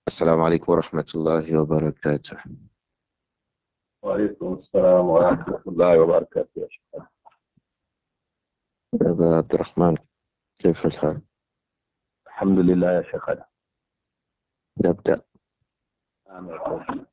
السلام عليكم ورحمة الله وبركاته. وعليكم السلام ورحمة الله وبركاته يا شيخ. أبا عبد الرحمن، كيف الحال؟ الحمد لله يا شيخ. نبدأ. نعم يا شيخ.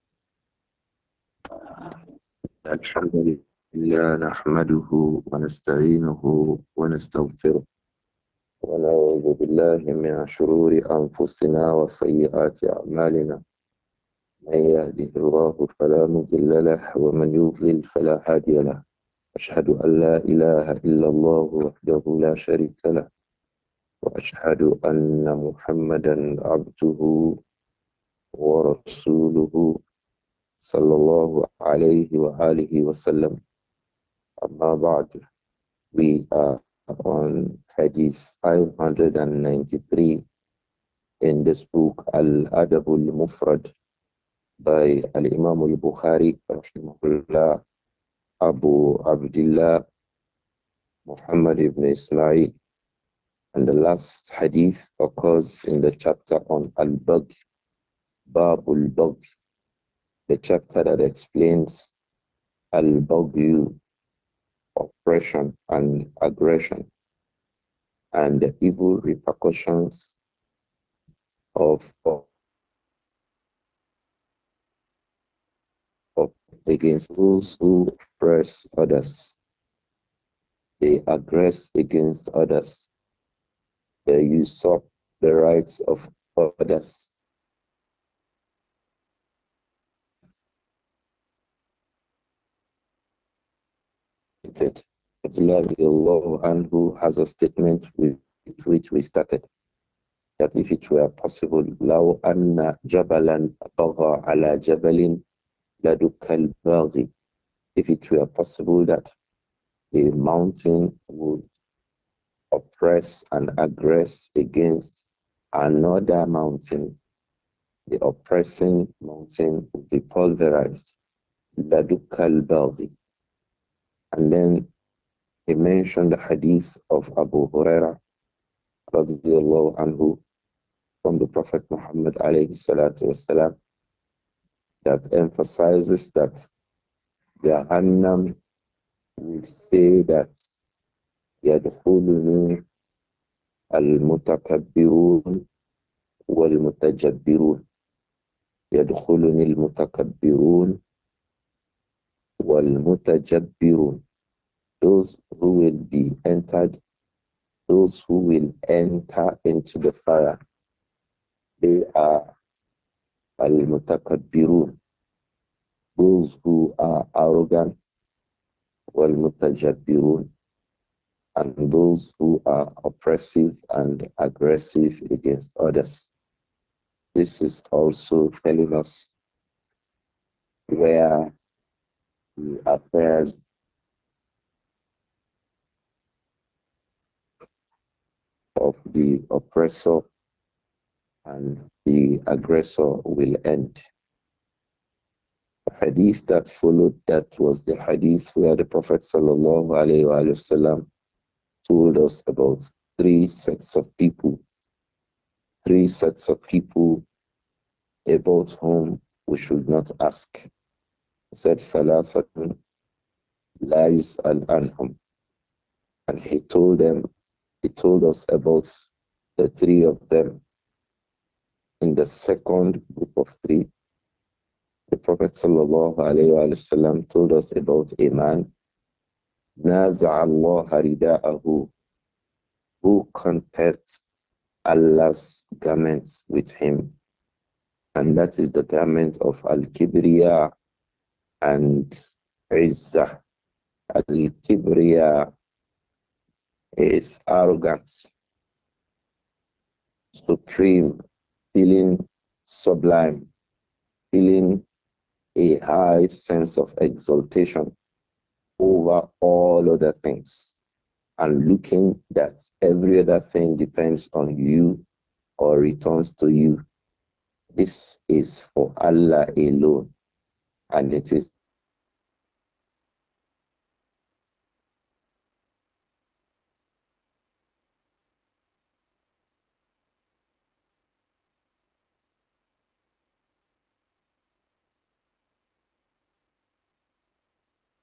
الحمد لله نحمده ونستعينه ونستغفره ونعوذ بالله من شرور أنفسنا وسيئات أعمالنا. من يهده الله فلا مضل له ومن يضلل فلا هادي له. أشهد أن لا إله إلا الله وحده لا شريك له، وأشهد أن محمدا عبده ورسوله صلى الله عليه وآله وسلم. أما بعد, we are on Hadith 593 in this book Al-Adab al-Mufrad by Al-Imam al-Bukhari rahimahullah, Abu Abdullah Muhammad ibn Ismail. And the last hadith occurs in the chapter on Al-Bagh, Babul Bagh, the chapter that explains Al-Bagh, oppression and aggression, and the evil repercussions of against those who oppress others. They aggress against others. They usurp the rights of others. Abdullah anhu has a statement with which we started, that if it were possible, لو أن جبلا بغى على جبل لدك الباغي. If it were possible that a mountain would oppress and aggress against another mountain, the oppressing mountain would be pulverized. Ladukal Baldi. And then he mentioned the hadith of Abu Huraira radiallahu anhu from the Prophet Muhammad alayhi salatu wasalam, that emphasizes that Jahannam will say that يدخلني المتكبرون والمتجبرون. يدخلني المتكبرون والمتجبرون. Those who will be entered, those who will enter into the fire, they are al-mutakabbirun, those who are arrogant, wal-mutajabbirun, and those who are oppressive and aggressive against others. This is also telling us where the affairs of the oppressor and the aggressor will end. The hadith that followed that was the hadith where the Prophet ﷺ told us about three sets of people about whom we should not ask. He said, Thalathatun la yus'al anhum. And he told us about the three of them. In the second group of three, the Prophet ﷺ told us about a man, Naza'a Allah rida'ahu, who contests Allah's garments with him. And that is the garment of Al-Kibriya and Izzah. Al-Kibriya is arrogance, supreme, feeling sublime, feeling a high sense of exaltation over all other things, and looking that every other thing depends on you or returns to you. This is for Allah alone, and it is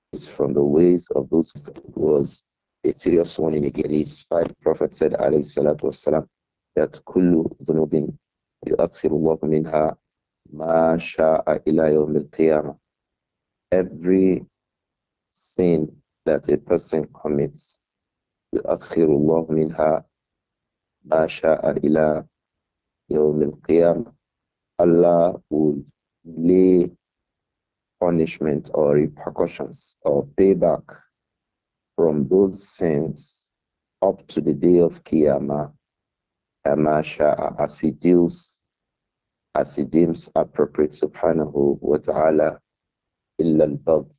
from the ways of those who was a serious warning against five. The Prophet said, alayhi salatu wasalam, that kullu dhunubin yu'akhiru Allah minha ma sha'a ila yawm al-qiyamah. Every sin that a person commits, yu'akhiru Allah minha ma sha'a ila yawm al-qiyamah. Allah will lay punishment or repercussions or payback from those sins up to the day of Qiyamah, Amasha, as he deems appropriate, subhanahu wa ta'ala, illa al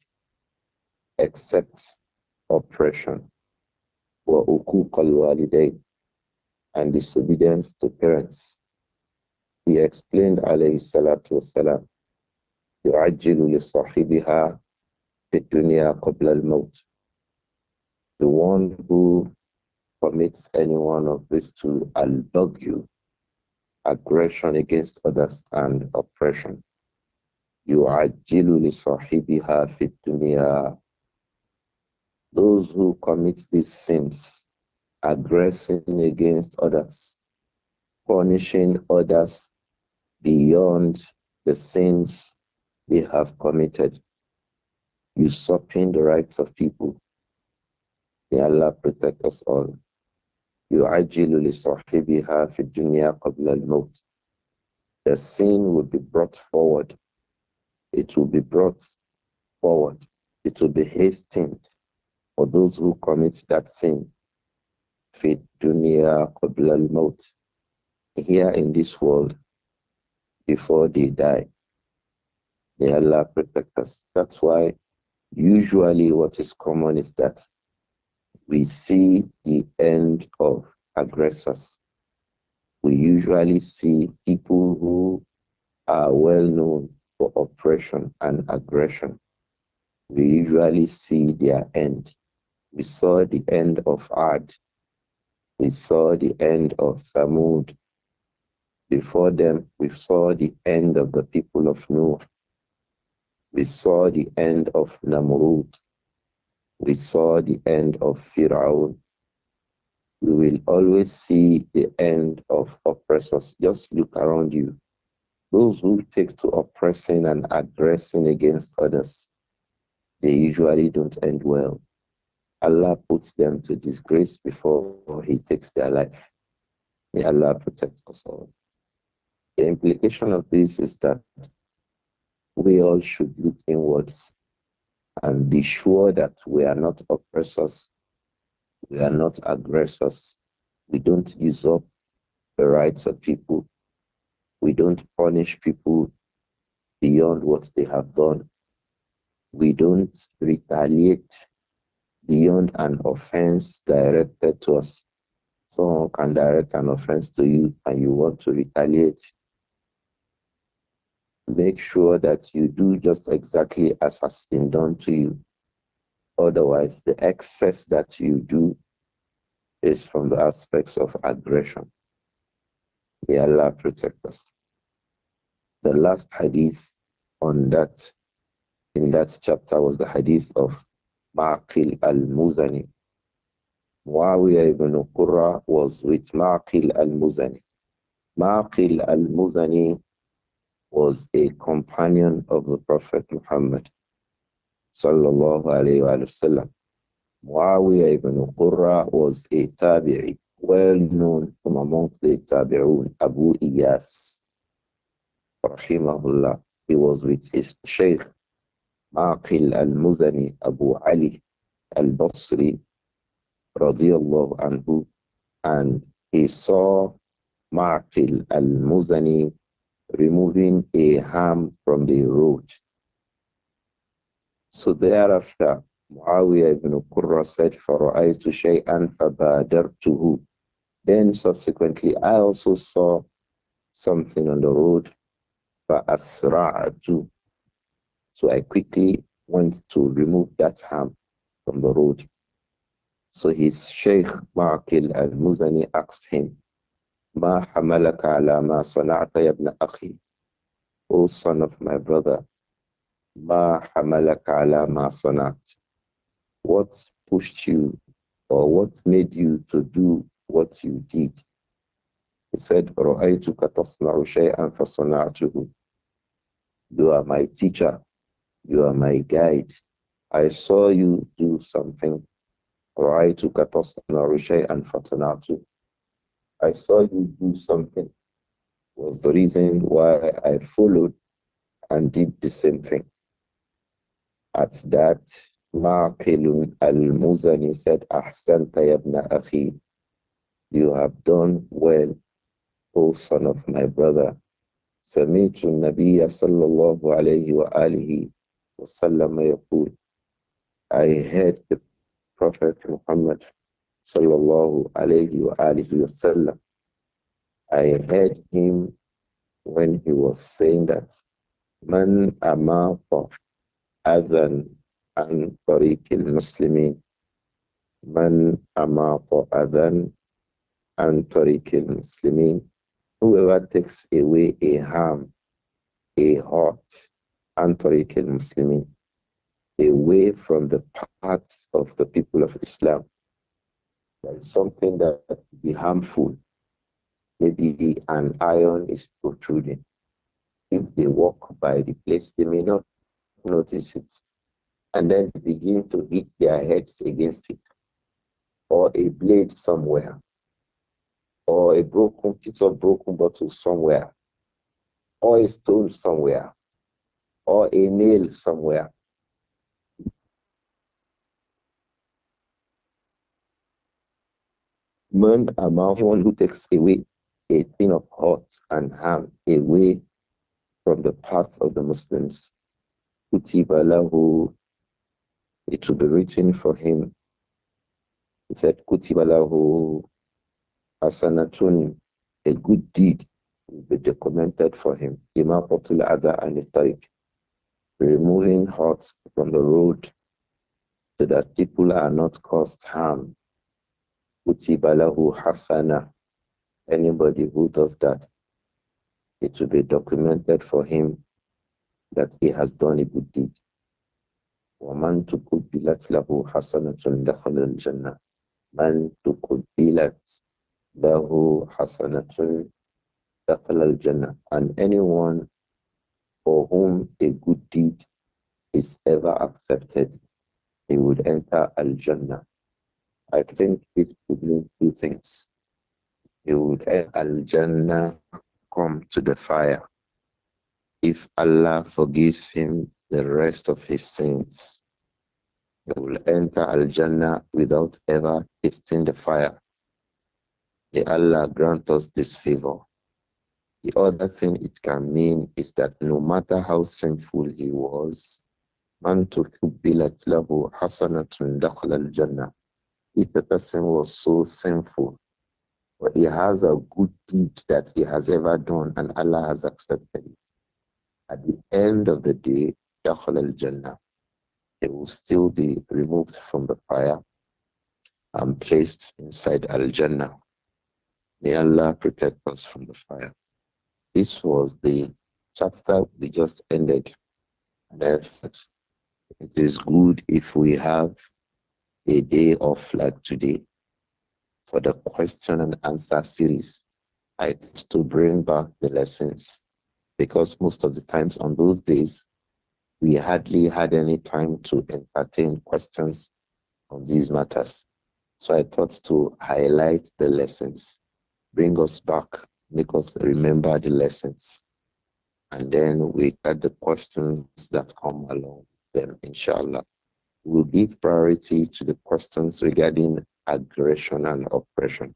except oppression, wa uquq al-walidayn, and disobedience to parents. He explained, alayhi salatu wasalam, يعجل لصاحبها في الدنيا قبل الموت. The one who commits any one of these two, al-bagyu, aggression against others, and oppression. يعجل لصاحبها في الدنيا. Those who commit these sins, aggressing against others, punishing others beyond the sins they have committed, usurping the rights of people. May Allah protect us all. يعجل لصاحبها في الدنيا قبل الموت. The sin will be brought forward. It will be brought forward. It will be hastened for those who commit that sin. في الدنيا قبل الموت. Here in this world, before they die. May Allah protect us. That's why usually what is common is that we see the end of aggressors. We usually see people who are well known for oppression and aggression. We usually see their end. We saw the end of Ad. We saw the end of Thamud. Before them, we saw the end of the people of Noah. We saw the end of Namrud. We saw the end of Fir'aun. We will always see the end of oppressors. Just look around you. Those who take to oppressing and aggressing against others, they usually don't end well. Allah puts them to disgrace before He takes their life. May Allah protect us all. The implication of this is that we all should look inwards and be sure that we are not oppressors, we are not aggressors, we don't usurp the rights of people, we don't punish people beyond what they have done, we don't retaliate beyond an offense directed to us. Someone can direct an offense to you and you want to retaliate. Make sure that you do just exactly as has been done to you. Otherwise, the excess that you do is from the aspects of aggression. May Allah protect us. The last hadith on that, in that chapter, was the hadith of Ma'qil al-Muzani. Muawiyah ibn Qurra was with Ma'qil al-Muzani. Ma'qil al-Muzani was a companion of the Prophet Muhammad sallallahu alayhi wa sallam. Muawiyah ibn Qurra was a tabi'i, well known from amongst the tabi'un, Abu Iyas, rahimahullah. He was with his Shaykh, Maqil al-Muzani, Abu Ali al-Basri, radiyallahu anhu, and he saw Maqil al-Muzani removing a ham from the road. So thereafter, Muawiyah ibn Qurra said, فَرَأَيْتُ شَيْئًا فَبَادَرْتُهُ. Then subsequently, I also saw something on the road, فَأَسْرَعْتُ. So I quickly went to remove that ham from the road. So his Shaykh Ma'qil al-Muzani asked him, مَا حَمَلَكَ عَلَى مَا صَنَعْتَ يَا ابْنَ أَخِي? O son of my brother, مَا حَمَلَكَ عَلَى مَا صَنَعْتَ? What pushed you or what made you to do what you did? He said, رَأَيْتُكَ تَصْنَعُ شَيْئًا فَصَنَعْتُهُ. You are my teacher. You are my guide. I saw you do something. رَأَيْتُكَ تَصْنَعُ شَيْئًا فَصَنَعْتُهُ. I saw you do something. Was the reason why I followed and did the same thing. At that, Ma'qilun al-Muzani said, Ahsanta yabna akhi. You have done well, O son of my brother. سمعت النبي صلى الله عليه وآله وسلم يقول. I heard the Prophet Muhammad صلى الله عليه وآله وسلم. I heard him when he was saying that Man amata adhan an tariqil muslimin. Man amata adhan an tariqil muslimin. Whoever takes away a harm, a hurt, an tariqil muslimin, away from the paths of the people of Islam. There is something that could be harmful. Maybe an iron is protruding. If they walk by the place, they may not notice it. And then begin to hit their heads against it. Or a blade somewhere. Or a broken piece of broken bottle somewhere. Or a stone somewhere. Or a nail somewhere. Man among one who takes away a thing of hurt and harm away from the path of the Muslims. Kutiba lahu, it will be written for him. He said, Kutiba lahu hasanatun, a good deed will be documented for him. Imaqatul adha and tariq, removing hurt from the road so that people are not caused harm. Kutiba lahu hasana, anybody who does that, it will be documented for him that he has done a good deed. وَمَنْ تُقُبِّلَتْ لَهُ حَسَنَةٌ دَخَلَ الْجَنَّةِ. مَنْ تُقُبِّلَتْ لَهُ حَسَنَةٌ دَخَلَ الْجَنَّةِ. And anyone for whom a good deed is ever accepted, he would enter Al-Jannah. I think it would mean two things. He would enter Al-Jannah, come to the fire. If Allah forgives him the rest of his sins, he will enter Al-Jannah without ever tasting the fire. May Allah grant us this favor. The other thing it can mean is that no matter how sinful he was, man tukubbilat lahu hasanatun dakhala al-jannah. If the person was so sinful, but he has a good deed that he has ever done and Allah has accepted it, at the end of the day, dakhala al-jannah, it will still be removed from the fire and placed inside Al-Jannah. May Allah protect us from the fire. This was the chapter we just ended. Therefore, it is good if we have a day off like today for the question and answer series. I tend to bring back the lessons because most of the times on those days, we hardly had any time to entertain questions on these matters. So I thought to highlight the lessons, bring us back, make us remember the lessons. And then we add the questions that come along with them, inshallah. We'll give priority to the questions regarding aggression and oppression,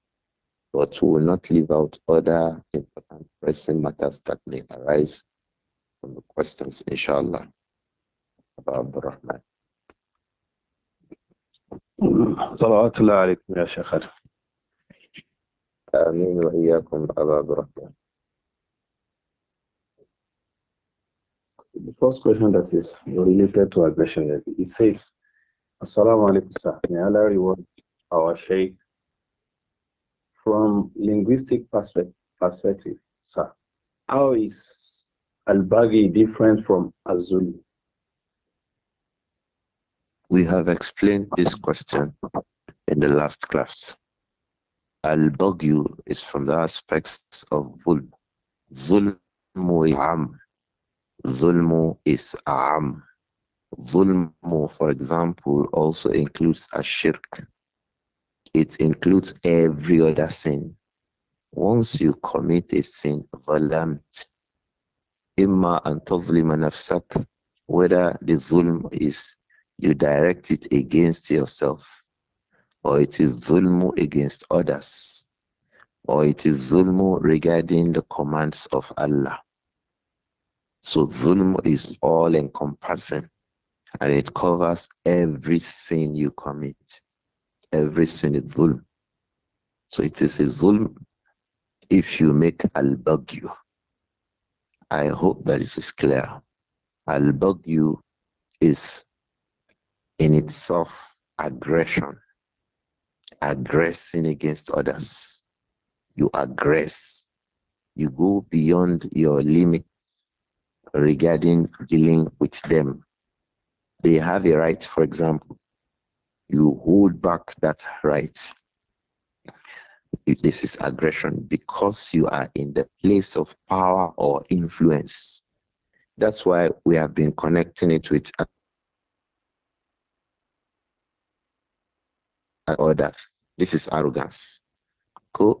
but we will not leave out other important pressing matters that may arise from the questions, inshallah. Abu Rahman. صلوات الله عليكم يا شيخ. آمين وإياكم أبا Rahman. The first question that is related to aggression, it says, Assalamu alaikum, sir. May Allah reward our Shaykh. From linguistic perspective, sir, how is Al-Baghi different from Azuli? We have explained this question in the last class. Al-Baghyu is from the aspects of Zulm. Zulmu is Am. Zulmu is Am. Zulmu, for example, also includes a shirk. It includes every other sin. Once you commit a sin, ظلمت, imma an tazlima nafsak, whether the zulm is you direct it against yourself, or it is zulmu against others, or it is zulmu regarding the commands of Allah. So zulm is all encompassing and it covers every sin you commit. Every sin is zulm. So it is a zulm if you make al-baghyu. I hope that it is clear. Al-baghyu is in itself aggression, aggressing against others. You aggress, you go beyond your limit regarding dealing with them. They have a right, for example, you hold back that right. If this is aggression because you are in the place of power or influence. That's why we have been connecting it with others. This is arrogance. Go,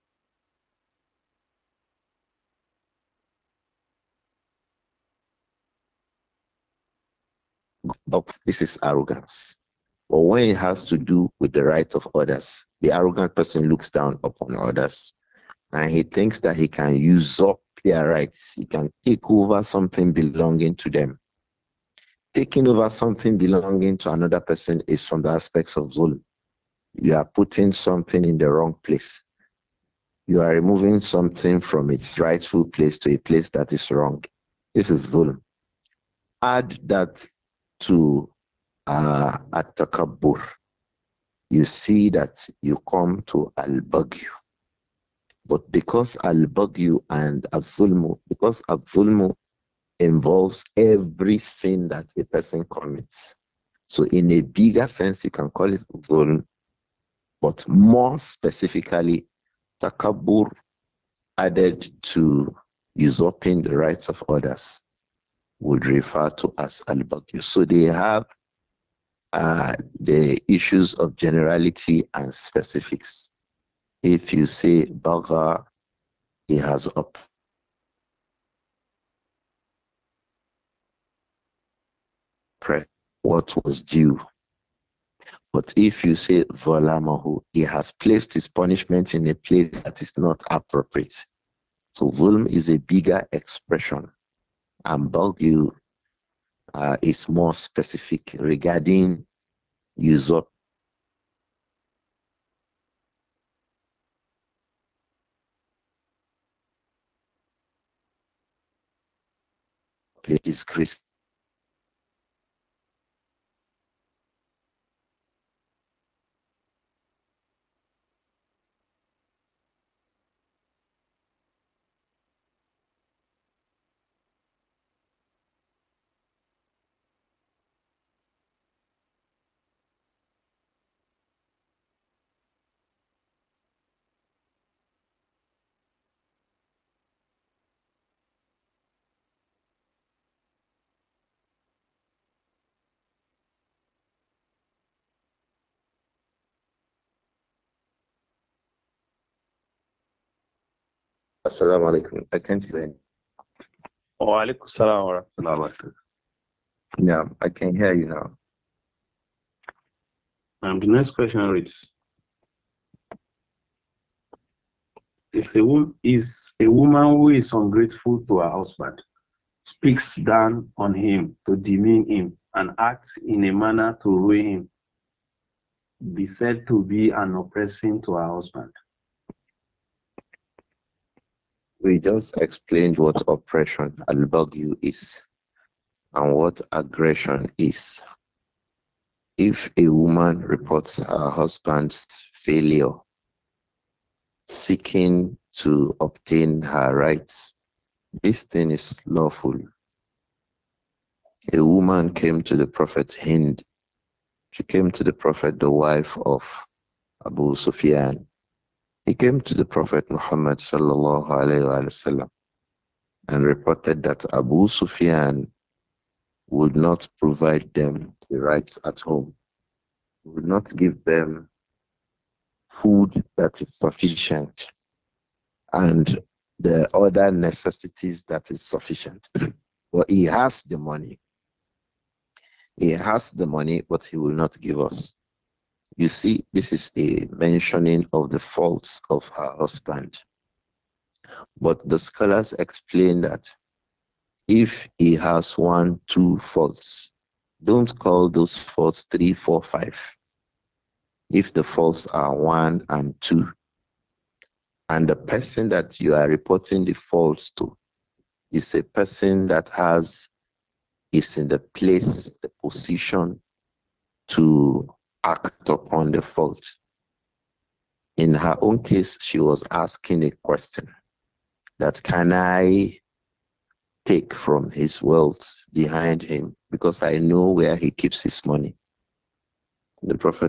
but this is arrogance. But when it has to do with the right of others, the arrogant person looks down upon others and he thinks that he can usurp their rights. He can take over something belonging to them. Taking over something belonging to another person is from the aspects of zulm. You are putting something in the wrong place. You are removing something from its rightful place to a place that is wrong. This is zulm. Add that to at-takabbur. You see that you come to al-baghyu. But because al-baghyu and al-zulmu, because al-zulmu involves every sin that a person commits. So in a bigger sense, you can call it zulm, but more specifically, takabbur added to usurping the rights of others would refer to as al-baghyu. So they have the issues of generality and specifics. If you say bagha, he has oppressed what was due. But if you say zalamahu, he has placed his punishment in a place that is not appropriate. So zulm is a bigger expression, and bagyu is more specific regarding usurp disgrace. Assalamu alaikum. I can't hear you. Wa salam wa rahmatullahi wa barakatuh. Yeah, I can hear you now. The next question reads: is a woman who is ungrateful to her husband, speaks down on him to demean him, and acts in a manner to ruin him, be said to be an oppressing to her husband? We just explained what oppression al-baghyu is and what aggression is. If a woman reports her husband's failure, seeking to obtain her rights, this thing is lawful. A woman came to the Prophet Hind She came to the Prophet, the wife of Abu Sufyan. He came to the Prophet Muhammad sallallahu alayhi wasallam and reported that Abu Sufyan would not provide them the rights at home, would not give them food that is sufficient and the other necessities that is sufficient. But he has the money. He has the money, but he will not give us. You see, this is a mentioning of the faults of her husband. But the scholars explain that if he has one, two faults, don't call those faults three, four, five. If the faults are one and two, and the person that you are reporting the faults to is a person that is in the place, the position to act upon the fault. In her own case, she was asking a question that can I take from his wealth behind him because I know where he keeps his money. The Prophet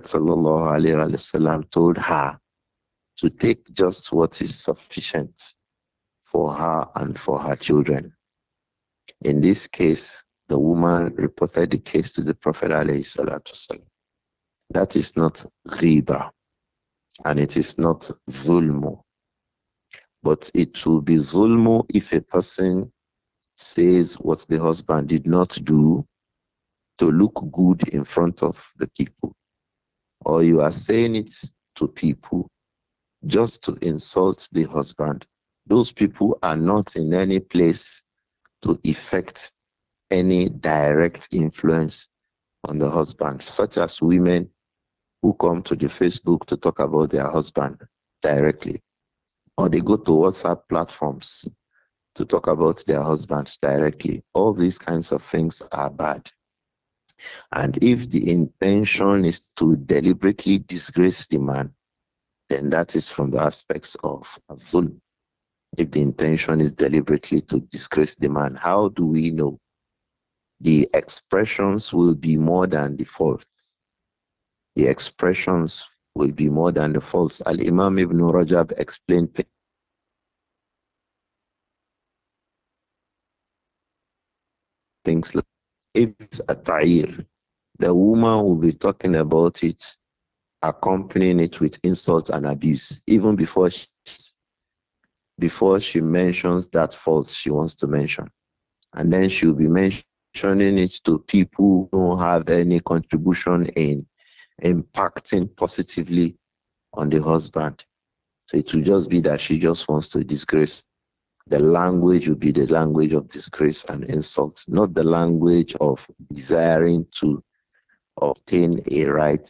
ﷺ told her to take just what is sufficient for her and for her children. In this case, the woman reported the case to the Prophet ﷺ. That is not riba and it is not zulmu, but it will be zulmu if a person says what the husband did not do to look good in front of the people, or you are saying it to people just to insult the husband. Those people are not in any place to effect any direct influence on the husband, such as women who come to the Facebook to talk about their husband directly, or they go to WhatsApp platforms to talk about their husbands directly. All these kinds of things are bad. And if the intention is to deliberately disgrace the man, then that is from the aspects of zulm. If the intention is deliberately to disgrace the man, how do we know? The expressions will be more than the faults. The expressions will be more than the faults. Al Imam Ibn Rajab explained things like if it's a ta'ir, the woman will be talking about it, accompanying it with insult and abuse, even before she mentions that fault she wants to mention. And then she'll be mentioning it to people who don't have any contribution in impacting positively on the husband. So it will just be that she just wants to disgrace. The language will be the language of disgrace and insult, not the language of desiring to obtain a right.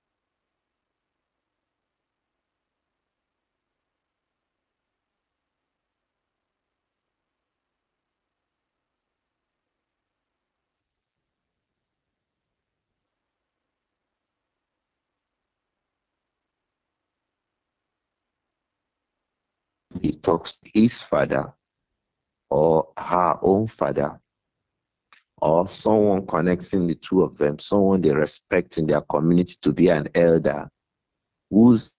He talks to his father or her own father or someone connecting the two of them, someone they respect in their community to be an elder, who's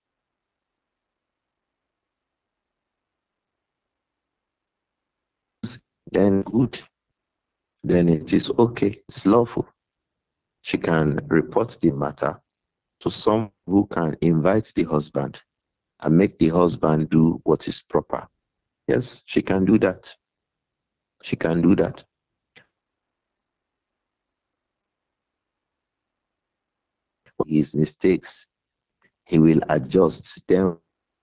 then good, then it is okay, it's lawful. She can report the matter to someone who can invite the husband and make the husband do what is proper. Yes, she can do that. She can do that. His mistakes, he will adjust them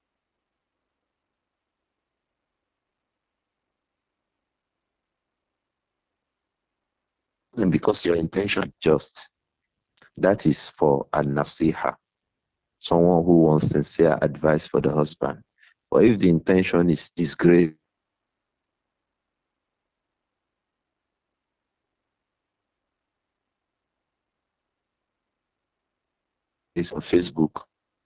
because your intention just that is for a nasiha, someone who wants sincere advice for the husband. But if the intention is disgrace is on Facebook,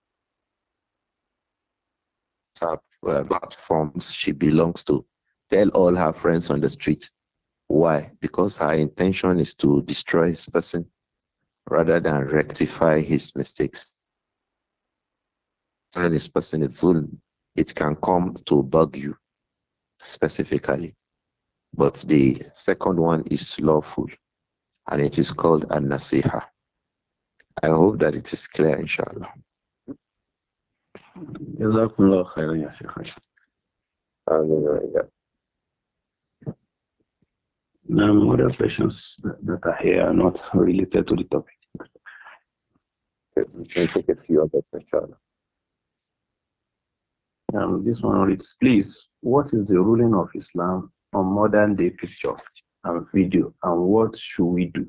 WhatsApp platforms she belongs to, tell all her friends on the street. Why? Because her intention is to destroy his person. rather than rectify his mistakes. When this person is full, it can come to bug you specifically. But the second one is lawful, and it is called an-nasiha. I hope that it is clear, inshallah. Jazakumullah khairan, ya Sheikh. Other questions that are here are not related to the topic. We can take a few others, inshallah. This one reads, please, what is the ruling of Islam on modern day picture and video, and what should we do?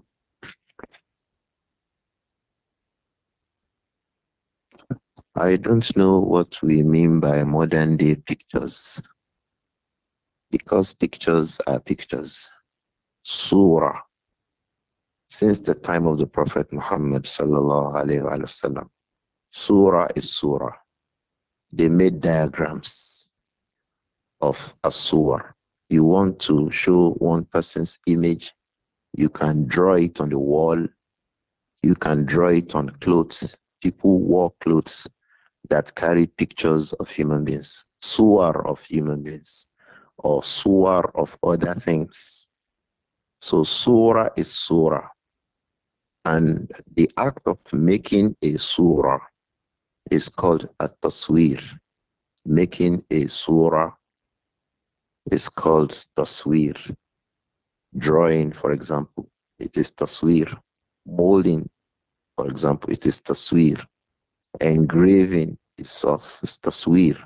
I don't know what we mean by modern day pictures, because pictures are pictures. Surah, since the time of the Prophet Muhammad sallallahu alaihi wasallam, surah is surah. They made diagrams of a surah. You want to show one person's image, you can draw it on the wall, you can draw it on clothes. People wore clothes that carry pictures of human beings, surah of human beings, or surah of other things. So surah is surah. And the act of making a surah is called a taswir. Making a surah is called taswir. Drawing, for example, it is taswir. Molding, for example, it is taswir. Engraving is taswir.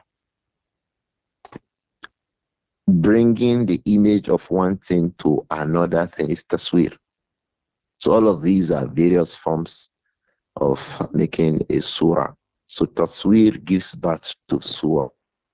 Bringing the image of one thing to another thing is taswir. So all of these are various forms of making a surah. So taswir gives birth to surah.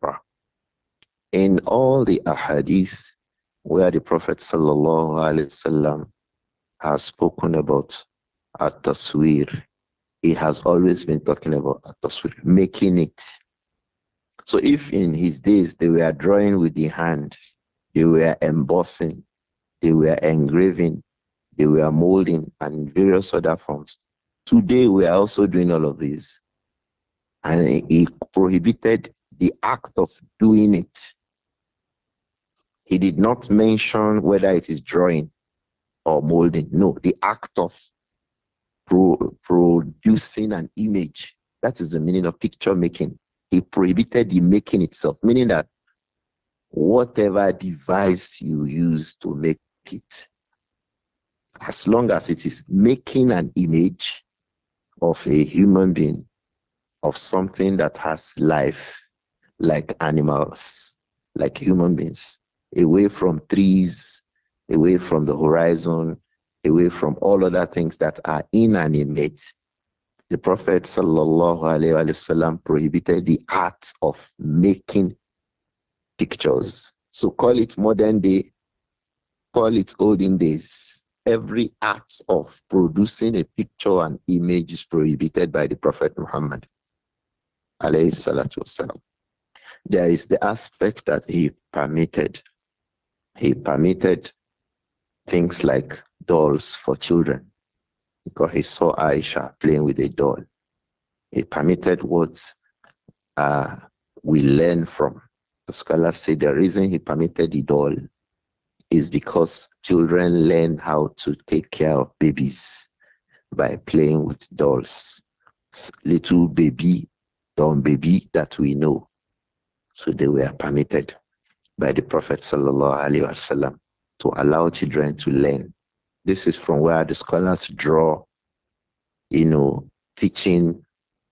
In all the ahadith where the Prophet sallallahu alaihi wasallam has spoken about at-taswir, he has always been talking about at-taswir, making it. So if in his days they were drawing with the hand, they were embossing, they were engraving, they were molding, and various other forms. Today we are also doing all of these. And he prohibited the act of doing it. He did not mention whether it is drawing or molding. No, the act of producing an image. That is the meaning of picture making. He prohibited the making itself, meaning that whatever device you use to make it, as long as it is making an image of a human being, of something that has life, like animals, like human beings, away from trees, away from the horizon, away from all other things that are inanimate. The Prophet sallallahu alaihi wasallam prohibited the art of making pictures. So call it modern day, call it olden days. Every act of producing a picture and image is prohibited by the Prophet Muhammad alayhi salatu wasalam. There is the aspect that he permitted. He permitted things like dolls for children because he saw Aisha playing with a doll. He permitted what uh, we learn from. The scholars say the reason he permitted the doll is because children learn how to take care of babies by playing with dolls. Little baby, dumb baby that we know. So they were permitted by the Prophet sallallahu alaihi wasallam to allow children to learn. This is from where the scholars draw, teaching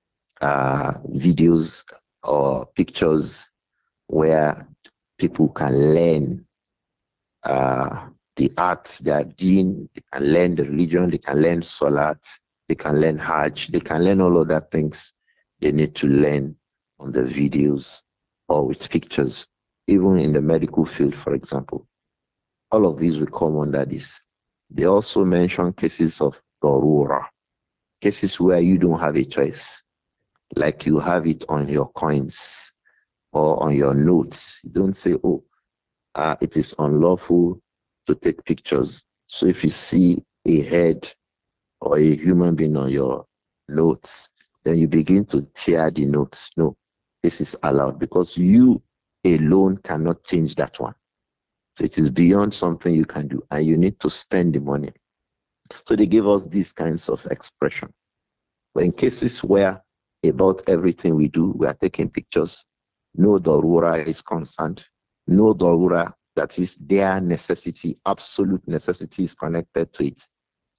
videos or pictures where people can learn the art, their deen, they can learn the religion, they can learn salat, they can learn hajj, they can learn all of that things they need to learn on the videos or with pictures, even in the medical field, for example. All of these will come under this. They also mention cases of darura, cases where you don't have a choice, like you have it on your coins or on your notes. You don't say, oh, it is unlawful to take pictures. So if you see a head or a human being on your notes, then you begin to tear the notes. No, this is allowed because you alone cannot change that one. So it is beyond something you can do, and you need to spend the money. So they give us these kinds of expression. But in cases where about everything we do, we are taking pictures, no darura is concerned, no darura, that is their necessity, absolute necessity is connected to it.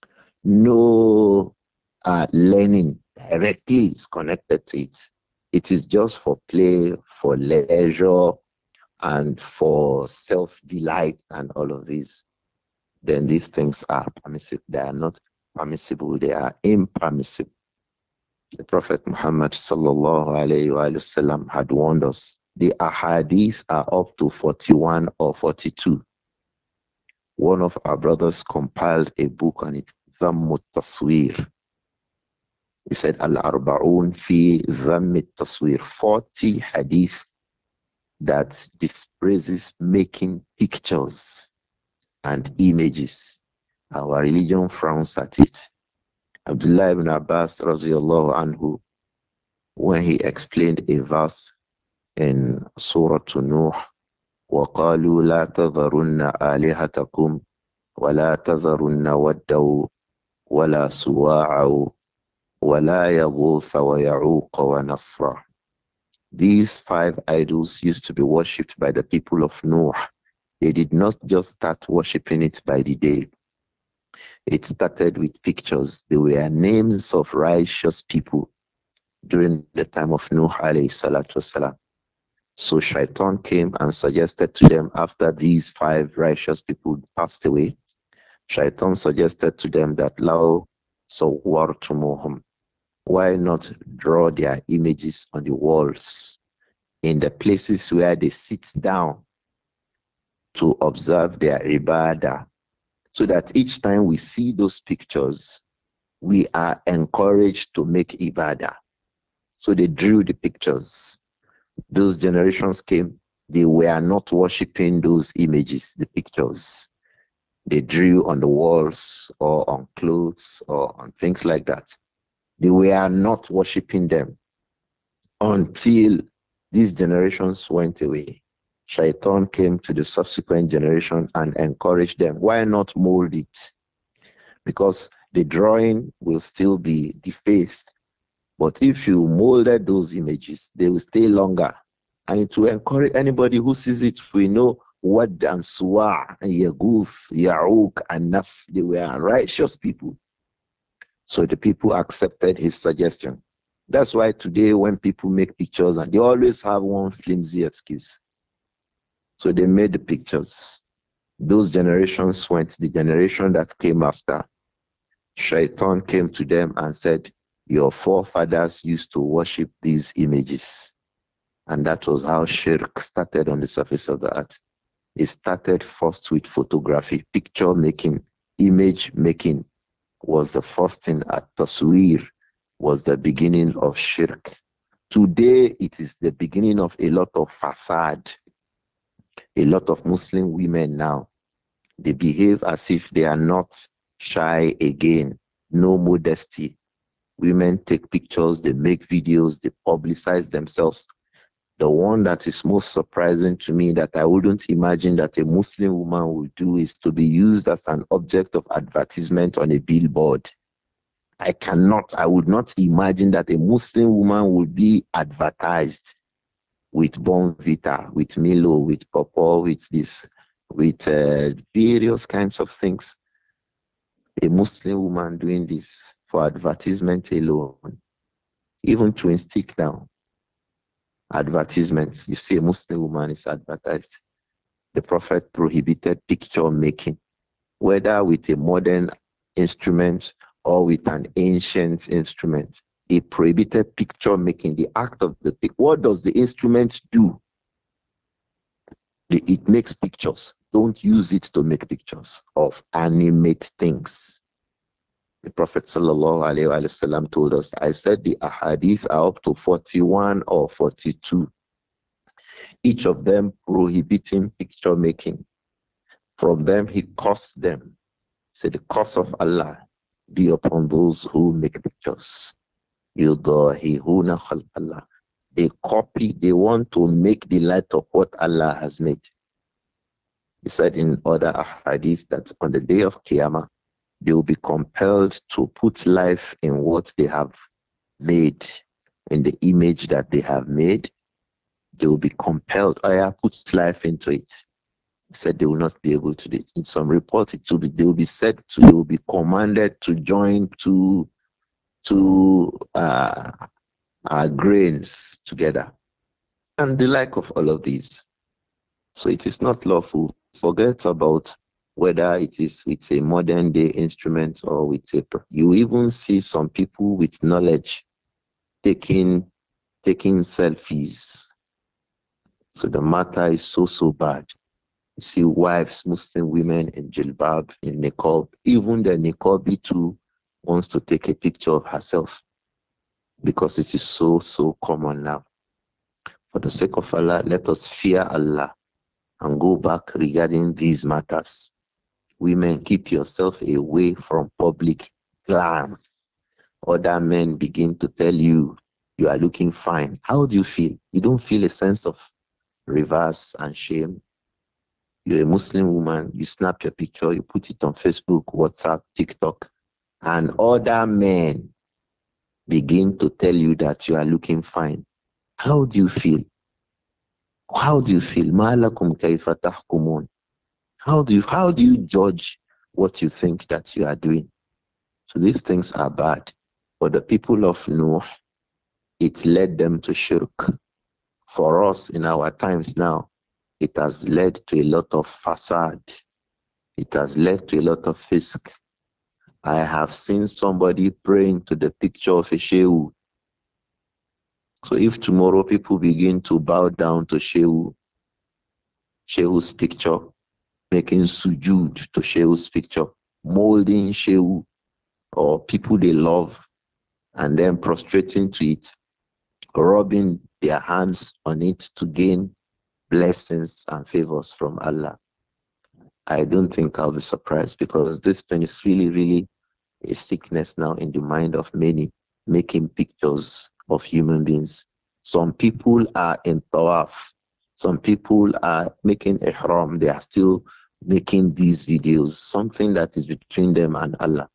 No learning directly is connected to it. It is just for play, for leisure, and for self delight, and all of these. Then these things are permissible. They are not permissible, they are impermissible. The Prophet Muhammad sallallahu alayhi wa sallam had warned us. The ahadith are up to 41 or 42. One of our brothers compiled a book on it, Dhamm Taswir. He said, Al-Arba'un fi Dhamm Taswir. 40 hadith that dispraises making pictures and images. Our religion frowns at it. Abdullah ibn Abbas radiallahu anhu, when he explained a verse in Surah Nuh, وَقَالُوا لَا تَذَرُنَّ آلِهَتَكُمْ وَلَا تَذَرُنَّ وَدًّا وَلَا سُوَاعًا وَلَا يَغُوثَ وَيَعُوقَ وَنَصْرًا. These 5 idols used to be worshipped by the people of Noah. They did not just start worshipping it by the day. It started with pictures. They were names of righteous people during the time of Nuh alayhi salatu wasalam. So Shaitan came and suggested to them after these 5 righteous people passed away. Shaitan suggested to them that Lao Sawwartumuhum. Why not draw their images on the walls in the places where they sit down to observe their ibadah, so that each time we see those pictures, we are encouraged to make ibadah. So they drew the pictures. Those generations came, they were not worshipping those images, the pictures. They drew on the walls or on clothes or on things like that. They were not worshipping them until these generations went away. Shaitan came to the subsequent generation and encouraged them. Why not mold it? Because the drawing will still be defaced. But if you molded those images, they will stay longer. And it will encourage anybody who sees it. We know Wad and Suwa and Yaguth, Ya'uk and Nas, they were righteous people. So the people accepted his suggestion. That's why today when people make pictures, and they always have one flimsy excuse. So they made the pictures. Those generations went, the generation that came after. Shaitan came to them and said, your forefathers used to worship these images. And that was how shirk started on the surface of the earth. It started first with photography, picture making, image making was the first thing at taswir, was the beginning of shirk. Today, it is the beginning of a lot of facade. A lot of Muslim women now, they behave as if they are not shy again, no modesty. Women take pictures, they make videos, they publicize themselves. The one that is most surprising to me that I wouldn't imagine that a Muslim woman would do is to be used as an object of advertisement on a billboard. I would not imagine that a Muslim woman would be advertised with Bonvita, with Milo, with Popo, with this, with various kinds of things. A Muslim woman doing this for advertisement alone, even twin stick down, advertisements. You see, a Muslim woman is advertised. The Prophet prohibited picture making, whether with a modern instrument or with an ancient instrument. He prohibited picture making, the act of the pic. What does the instrument do? It makes pictures. Don't use it to make pictures of animate things. The Prophet ﷺ told us, I said the ahadith are up to 41 or 42, each of them prohibiting picture making. From them, he cursed them. He said, the curse of Allah, be upon those who make pictures. يُضَاهِئُونَ خَلْقَ اللَّهِ. They copy, they want to make the light of what Allah has made. He said in other hadiths that on the day of Qiyamah, they will be compelled to put life in what they have made, in the image that they have made. They will be compelled, put life into it. He said they will not be able to do it. In some reports, they will be said to, they will be commanded to join two grains together, and the like of all of these. So it is not lawful. Forget about whether it is with a modern day instrument or with a. You even see some people with knowledge taking selfies. So the matter is so bad. You see wives, Muslim women in jilbab, in niqab. Even the niqabi too wants to take a picture of herself because it is so common now. For the sake of Allah, let us fear Allah and go back regarding these matters. Women, keep yourself away from public glance. Other men begin to tell you you are looking fine. How do you feel? You don't feel a sense of reverse and shame. You're a Muslim woman, you snap your picture, you put it on Facebook, WhatsApp, TikTok, and other men begin to tell you that you are looking fine. How do you feel? How do you feel? مَا لَكُمْ كَيْفَ تَحْكُمُونَ. How do you judge what you think that you are doing? So these things are bad. For the people of Nuh, it led them to shirk. For us in our times now, it has led to a lot of fasad. It has led to a lot of fisk. I have seen somebody praying to the picture of a shehu. So if tomorrow people begin to bow down to shehu's picture, making sujud to shehu's picture, molding shehu or people they love, and then prostrating to it, rubbing their hands on it to gain blessings and favors from Allah. I don't think I'll be surprised because this thing is really a sickness now in the mind of many, making pictures of human beings. Some people are in tawaf. Some people are making ihram. They are still making these videos, something that is between them and Allah.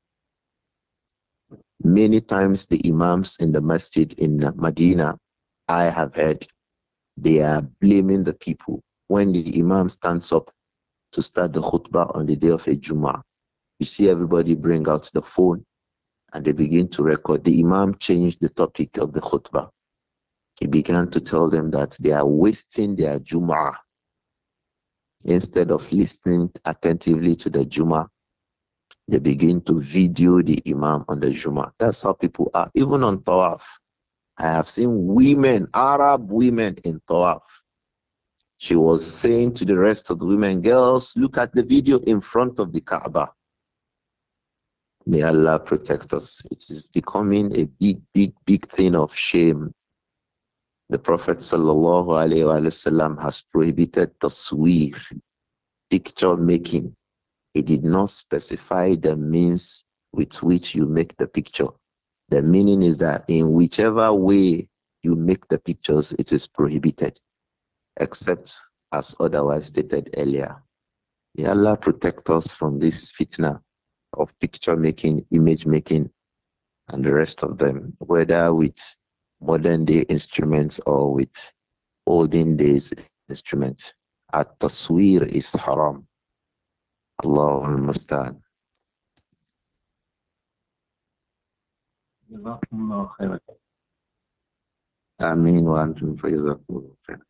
Many times the imams in the masjid in Medina, I have heard, they are blaming the people. When the imam stands up to start the khutbah on the day of a Jummah, you see everybody bring out the phone and they begin to record. The imam changed the topic of the khutbah. He began to tell them that they are wasting their Jummah. Instead of listening attentively to the Jummah, they begin to video the imam on the Jummah. That's how people are. Even on Tawaf, I have seen women, Arab women in Tawaf. She was saying to the rest of the women, girls, look at the video in front of the Kaaba. May Allah protect us. It is becoming a big thing of shame. The Prophet ﷺ has prohibited tasweer, picture making. He did not specify the means with which you make the picture. The meaning is that in whichever way you make the pictures, it is prohibited, except as otherwise stated earlier. May Allah protect us from this fitna of picture making, image making, and the rest of them, whether with modern day instruments or with olden days instruments. At-tasweer is haram. Allah al-Mustan. Ameen wa antum fayazakumullah khair.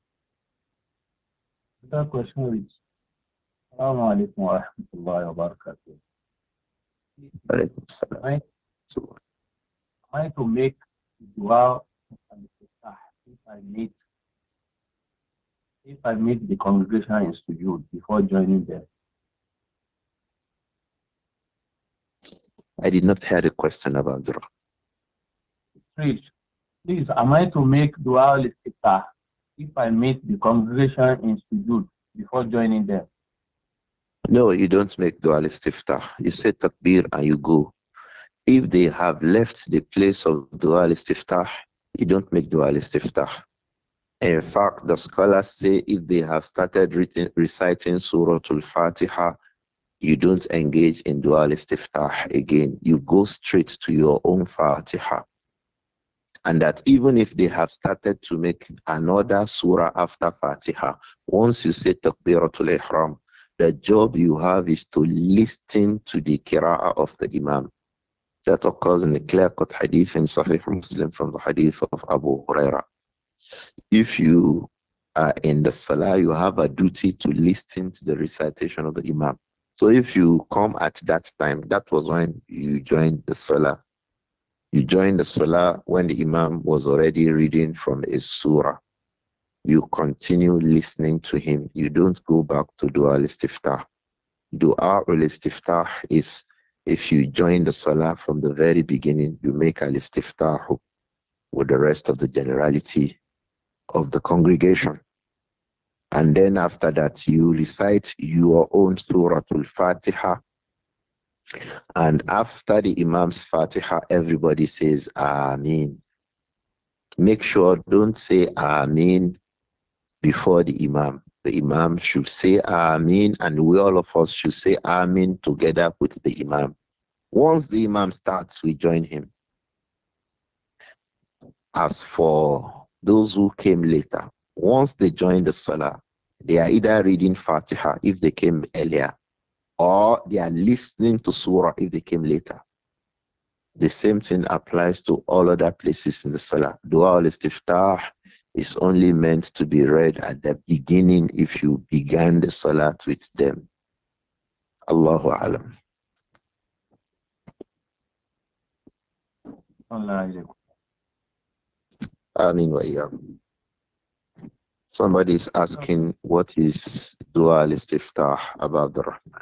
That question is Assalamu alaikum wa rahmatullahi wa barakatuh. Alaykum salam. Am I to make dua if I meet the congregation in sujood before joining them? I did not hear the question about dua. Please, am I to make dua al-istiftah if I meet the congregation in sujood before joining them? No, you don't make dua al-istiftah. You say takbir and you go. If they have left the place of dua al-istiftah, you don't make dua al-istiftah. In fact, the scholars say if they have started reciting Surah Al-Fatiha, you don't engage in dua al-istiftah again. You go straight to your own Fatiha. And that even if they have started to make another surah after Fatiha, once you say Takbiratul Ihram, the job you have is to listen to the Qira'ah of the Imam. That occurs in the clear-cut hadith in Sahih Muslim from the hadith of Abu Huraira. If you are in the Salah, you have a duty to listen to the recitation of the Imam. So if you come at that time, that was when you joined the Salah. You joined the Salah when the Imam was already reading from a surah. You continue listening to him. You don't go back to Dua al-Istiftah. Dua al-Istiftah is if you join the Salah from the very beginning, you make al-Istiftah with the rest of the generality of the congregation. And then after that, you recite your own Surah Al-Fatiha. And after the Imam's Fatiha, everybody says Ameen. Make sure don't say Ameen before the Imam. The Imam should say Ameen, and we all of us should say Ameen together with the Imam. Once the Imam starts, we join him. As for those who came later, once they join the Salah, they are either reading Fatiha if they came earlier, or they are listening to Surah if they came later. The same thing applies to all other places in the Salah. Dua al-Istiftah is only meant to be read at the beginning if you began the Salat with them. Allahu Alam. Amin wa iyyakum. Somebody is asking what is Dua al-Istiftah about the Rahman.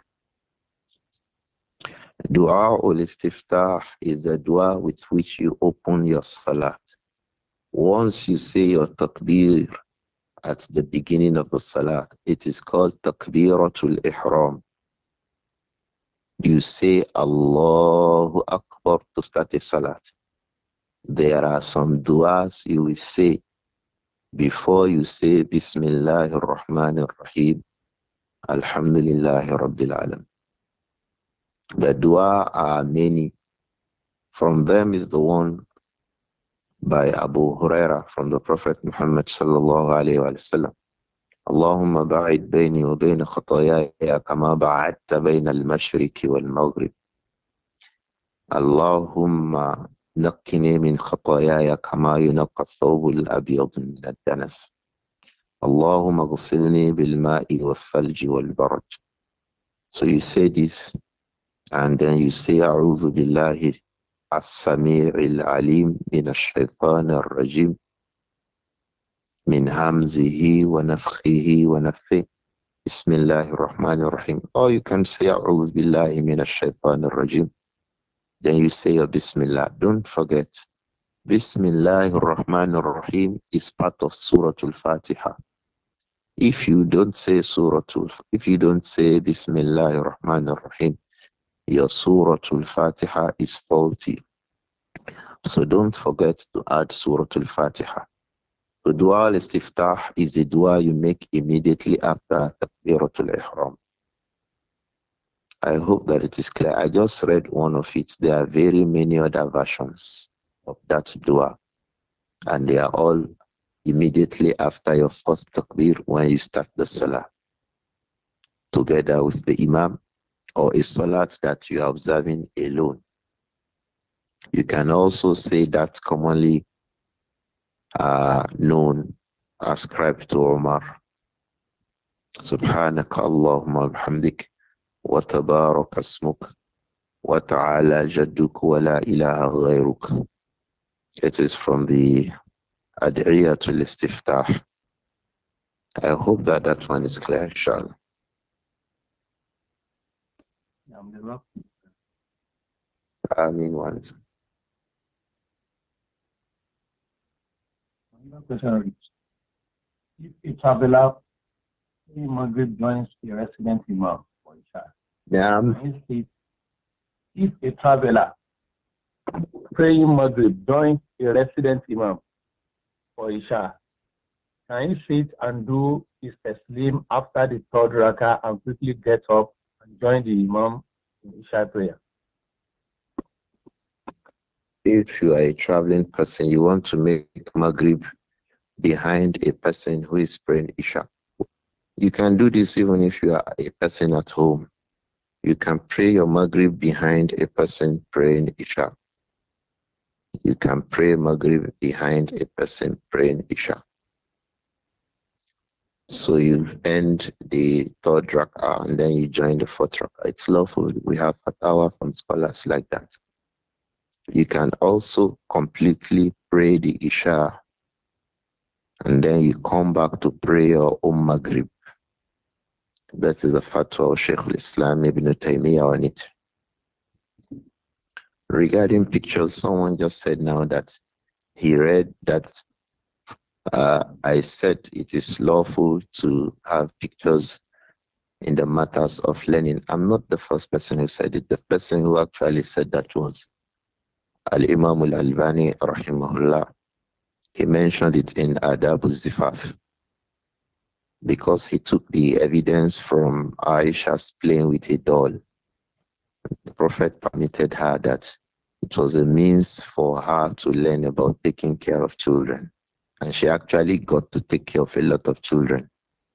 Dua al-Istiftah is the dua with which you open your Salat. Once you say your takbir at the beginning of the Salah, it is called Takbiratul Ihram. You say Allahu Akbar to start a Salat. There are some du'as you will say before you say Bismillahir Rahmanir Rahim, Alhamdulillahi Rabbil Alam. The dua are many. From them is the one by Abu Huraira from the Prophet Muhammad sallallahu alayhi wa sallam. اللهم باعد بيني وبين خطاياي كما بعدت بين المشرق والمغرب. اللهم نقني من خطاياي كما ينقى الثوب الأبيض من الدنس. اللهم اغسلني بالماء والثلج والبرد. So you say this and then you say أعوذ بالله السميع العليم من الشيطان الرجيم من همزه ونفخه ونفثه بسم الله الرحمن الرحيم. Or you can say أعوذ بالله من الشيطان الرجيم. Then you say your Bismillah. Don't forget, Bismillah ar-Rahman ar-Rahim is part of Surah Al-Fatiha. If you don't say if you don't say Bismillah ar-Rahman ar-Rahim, your Surah Al-Fatiha is faulty. So don't forget to add Surah Al-Fatiha. The dua al-istiftah is the dua you make immediately after Takbiratul Ihram. I hope that it is clear. I just read one of it. There are very many other versions of that dua, and they are all immediately after your first takbir when you start the salah, together with the imam or a salat that you are observing alone. You can also say that commonly known, ascribed to Umar. Subhanaka Allahumma bihamdik wa tabarak asmuk wa ta'ala jadduk wa la ilaha ghayruk. It is from the Ad'iyatul Istiftah. I hope that that one is clear, inshallah. I mean, one. If a traveler Maghrib joins the resident imam, for Isha? Yeah. If a traveler praying Maghrib joins a resident Imam for Isha, can he sit and do his Taslim after the third rakah and quickly get up and join the Imam in Isha prayer? If you are a traveling person, you want to make Maghrib behind a person who is praying Isha. You can do this even if you are a person at home. You can pray your Maghrib behind a person praying Isha. You can pray Maghrib behind a person praying Isha. So you end the third rak'ah and then you join the fourth rak'ah. It's lawful. We have fatwa from scholars like that. You can also completely pray the Isha and then you come back to pray your Maghrib. That is a fatwa of Shaykh al-Islam Ibn Taymiyyah on it. Regarding pictures, someone just said now that he read that I said it is lawful to have pictures in the matters of learning. I'm not the first person who said it. The person who actually said that was Al-Imam Al-Albani, rahimahullah. He mentioned it in Adab al-Zifaf because he took the evidence from Aisha's playing with a doll. The Prophet permitted her that it was a means for her to learn about taking care of children. And she actually got to take care of a lot of children.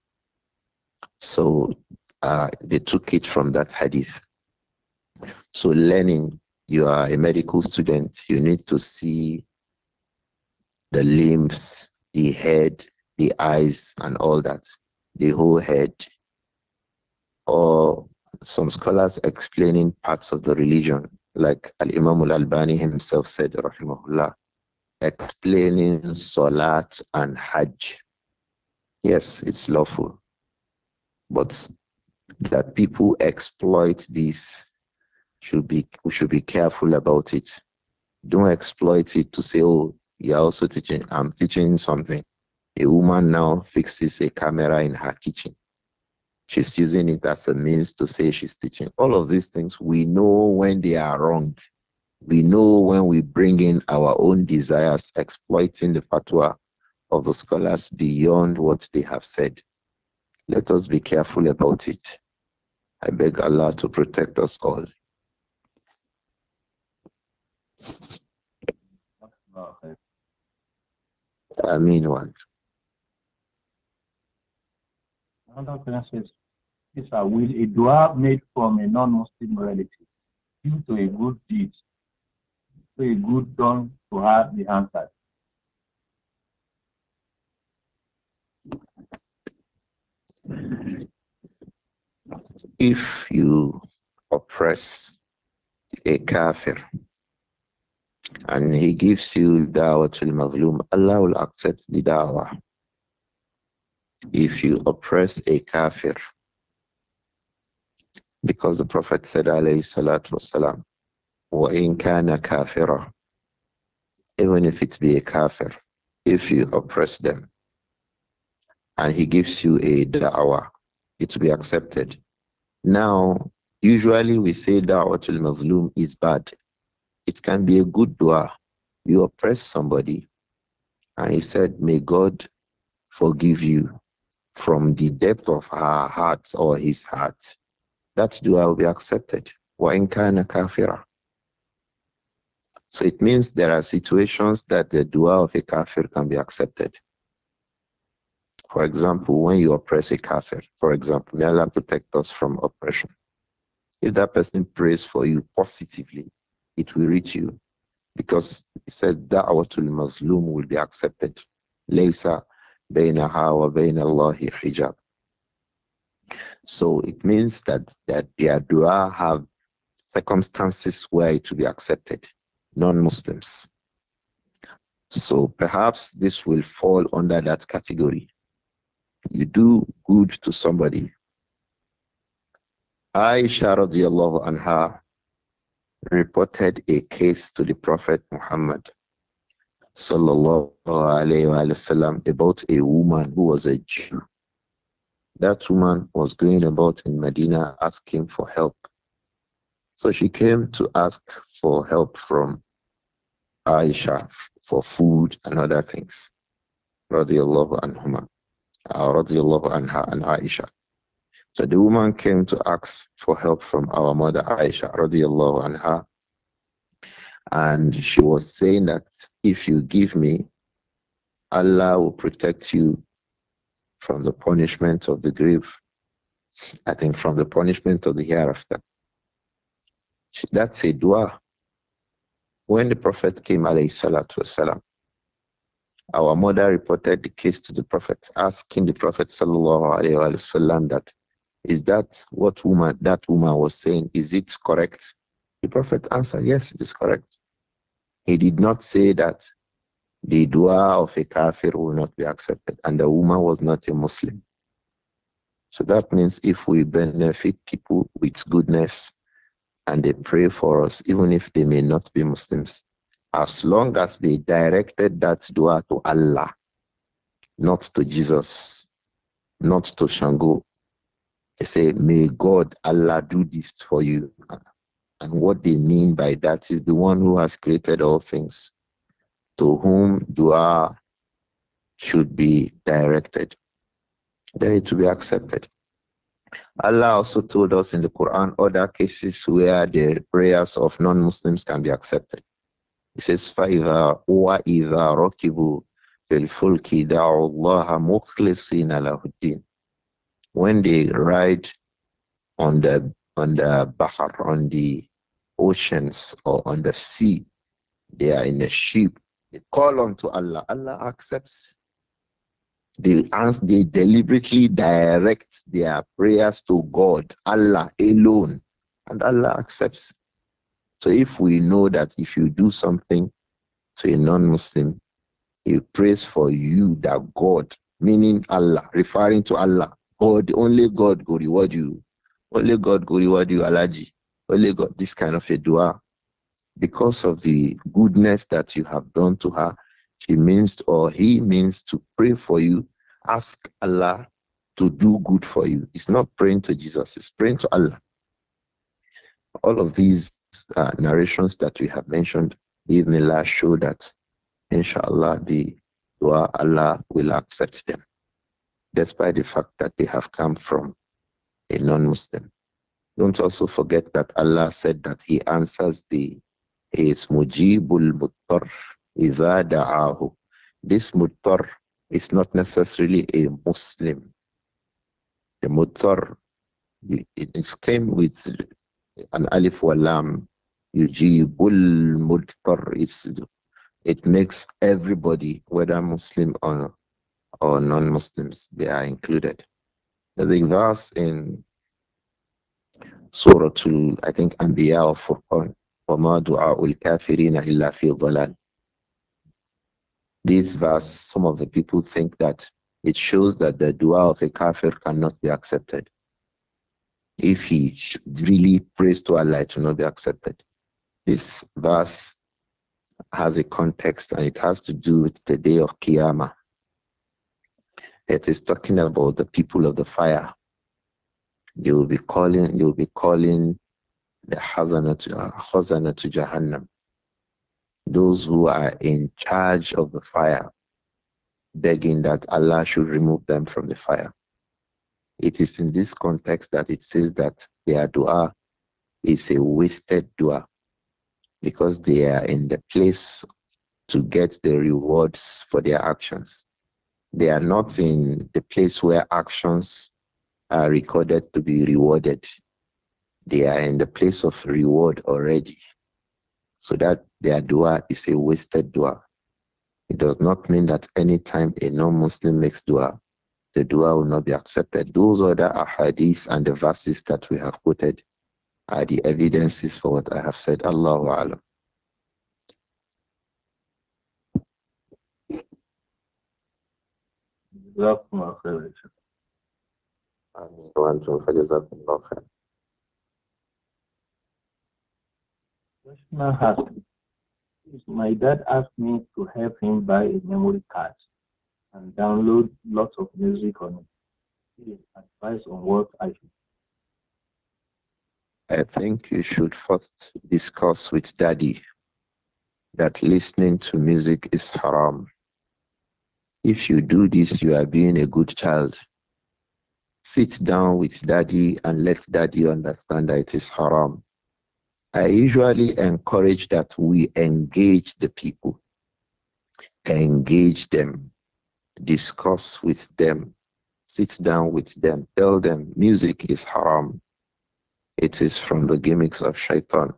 So they took it from that hadith. So learning, you are a medical student, you need to see the limbs, the head, the eyes, and all that, the whole head. Or some scholars explaining parts of the religion, like Al-Imam Al-Albani himself said, rahimahullah, explaining Salat and Hajj. Yes, it's lawful. But that people exploit this, we should be careful about it. Don't exploit it to say, oh, you're also teaching, I'm teaching something. A woman now fixes a camera in her kitchen. She's using it as a means to say she's teaching. All of these things, we know when they are wrong. We know when we bring in our own desires, exploiting the fatwa of the scholars beyond what they have said. Let us be careful about it. I beg Allah to protect us all. I mean one. Another question says, will a dua made from a non-Muslim relative due to a good deed, to a good done to her be answered? If you oppress a kafir and he gives you da'wah to al-mazlum, Allah will accept the da'wah. If you oppress a kafir, because the Prophet said, alayhi salatu wasalam, وَإِن كَانَ كَافِرًا, even if it be a kafir, if you oppress them and he gives you a da'wah, it will be accepted. Now, usually we say da'wah to al-mazlum is bad. It can be a good dua. You oppress somebody and he said, may God forgive you from the depth of her heart or his heart. That dua will be accepted. وَإِن كَانَ كَافِرًا. So it means there are situations that the dua of a kafir can be accepted. For example, when you oppress a kafir, for example, may Allah protect us from oppression. If that person prays for you positively, it will reach you. Because it says da'watul mazlum will be accepted. Laysa baynaha wa bayna Allahi hijab. So it means that their dua have circumstances where it will be accepted. Non-Muslims. So perhaps this will fall under that category. You do good to somebody. Aisha radiallahu anha reported a case to the Prophet Muhammad sallallahu alayhi wa sallam about a woman who was a Jew. That woman was going about in Medina asking for help. So she came to ask for help from Aisha for food and other things. Radiallahu anhuma. Radiallahu anha and Aisha. So the woman came to ask for help from our mother Aisha radiallahu anha. And she was saying that if you give me, Allah will protect you from the punishment of the grave. I think from the punishment of the hereafter. That's a dua. When the Prophet came, alayhi salatu wasalam, our mother reported the case to the Prophet, asking the Prophet sallallahu alayhi wasallam that, is that what that woman was saying, is it correct? The Prophet answered, yes, it is correct. He did not say that the dua of a kafir will not be accepted, and the woman was not a Muslim. So that means if we benefit people with goodness and they pray for us, even if they may not be Muslims, as long as they directed that dua to Allah, not to Jesus, not to Shango, they say, may God, Allah do this for you. And what they mean by that is the one who has created all things, to whom dua should be directed. Then it will be accepted. Allah also told us in the Quran other cases where the prayers of non-Muslims can be accepted. It says, فَإِذَا وَإِذَا رَكِبُوا فِي الْفُلْكِ دَعُوا اللَّهَ مُخْلِصِينَ لَهُ الدِّينَ. When they ride on the Bahar, on the oceans or on the sea, they are in a ship, they call unto Allah. Allah accepts. They deliberately direct their prayers to God, Allah alone, and Allah accepts. So if we know that if you do something to a non-Muslim, he prays for you that God, meaning Allah, referring to Allah, God, only God will reward you. Only God will reward you, Alaji. Only God, this kind of a dua. Because of the goodness that you have done to her, she means or he means to pray for you. Ask Allah to do good for you. It's not praying to Jesus, it's praying to Allah. All of these narrations that we have mentioned, even the last show that inshallah the dua Allah will accept them, despite the fact that they have come from a non-Muslim. Don't also forget that Allah said that He answers He is Mujibul Muttar idha da'ahu. This Muttar is not necessarily a Muslim. The Muttar, it came with an alif wa lam. Yujibul Muttar. It makes everybody, whether Muslim or non-Muslims, they are included. There's a verse in Surah I think Anbiya or Furqan, وَمَا دُعَاءُ الْكَافِرِينَ إِلَّا فِي ضَلَالٍ. This verse, some of the people think that it shows that the dua of a kafir cannot be accepted. If he really prays to Allah, it will not be accepted. This verse has a context and it has to do with the day of Qiyamah. It is talking about the people of the fire. You'll be calling the Khazana to Jahannam, those who are in charge of the fire, begging that Allah should remove them from the fire. It is in this context that it says that their dua is a wasted dua because they are in the place to get the rewards for their actions. They are not in the place where actions are recorded to be rewarded. They are in the place of reward already. So that their dua is a wasted dua. It does not mean that any time a non-Muslim makes dua, the dua will not be accepted. Those other ahadith and the verses that we have quoted are the evidences for what I have said. Allahu Alam. My dad asked me to help him buy a memory card and download lots of music on it. advice on what I should. I think you should first discuss with daddy that listening to music is haram. If you do this, you are being a good child. Sit down with daddy and let daddy understand that it is haram. I usually encourage that we engage the people, engage them, discuss with them, sit down with them, tell them music is haram. It is from the gimmicks of shaitan.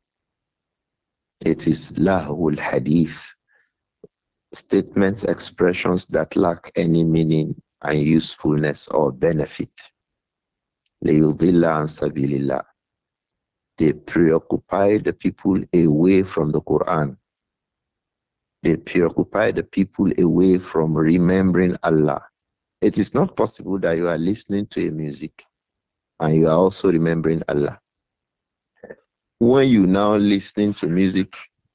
It is lahul hadith, statements, expressions that lack any meaning and usefulness or benefit. Liyudilla an sabilillah. They preoccupy the people away from the Quran. They preoccupy the people away from remembering Allah. It is not possible that you are listening to a music and you are also remembering Allah. When you now listening to music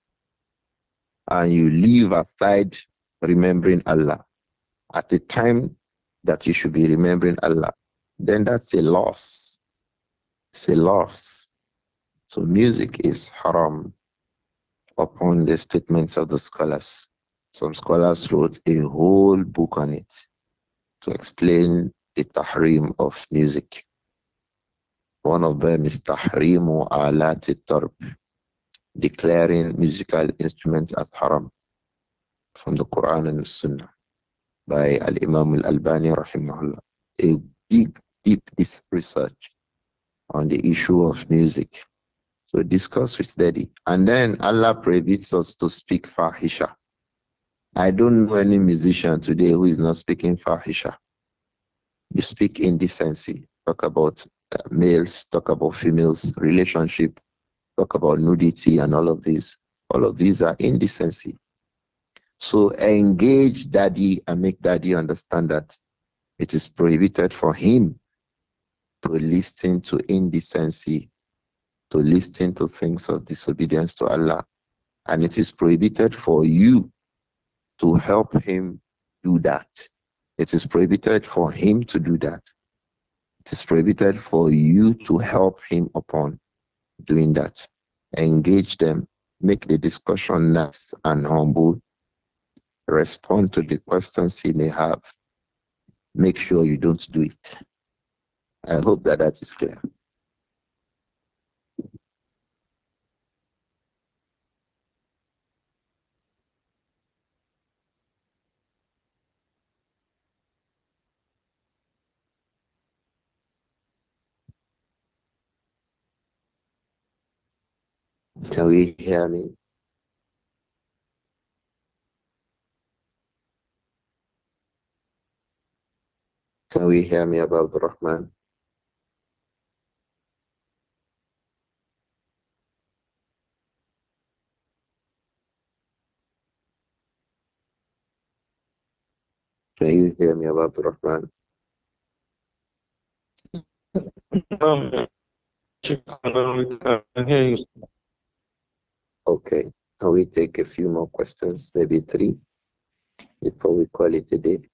and you leave aside remembering Allah at the time that you should be remembering Allah, then that's a loss. It's a loss. So music is haram upon the statements of the scholars. Some scholars wrote a whole book on it to explain the tahrim of music. One of them is tahrimu alat tarb, declaring musical instruments as haram from the Quran and the Sunnah by Al-Imam Al-Albani rahimahullah. A big, deep research on the issue of music. So discuss with daddy. And then Allah prohibits us to speak fahisha. I don't know any musician today who is not speaking fahisha. You speak indecency, talk about males, talk about females, relationship, talk about nudity and all of these. All of these are indecency. So engage daddy and make daddy understand that it is prohibited for him to listen to indecency, to listen to things of disobedience to Allah. And it is prohibited for you to help him do that. It is prohibited for him to do that. It is prohibited for you to help him upon doing that. Engage them, make the discussion nice and humble, respond to the questions he may have. Make sure you don't do it. I hope that that is clear. Can we hear me? Can we hear me about the Rahman? Can you hear me about the Rahman? I can hear you. Okay. Can we take a few more questions? Maybe three before we call it a day.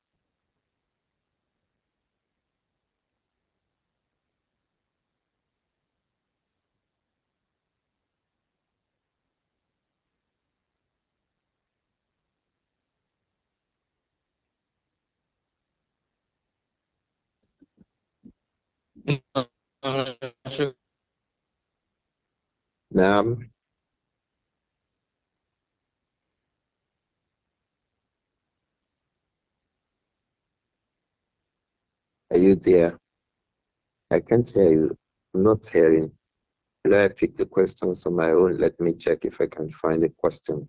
Now, are you there? I can't hear you. I'm not hearing. Should I pick the questions on my own? Let me check if I can find a question.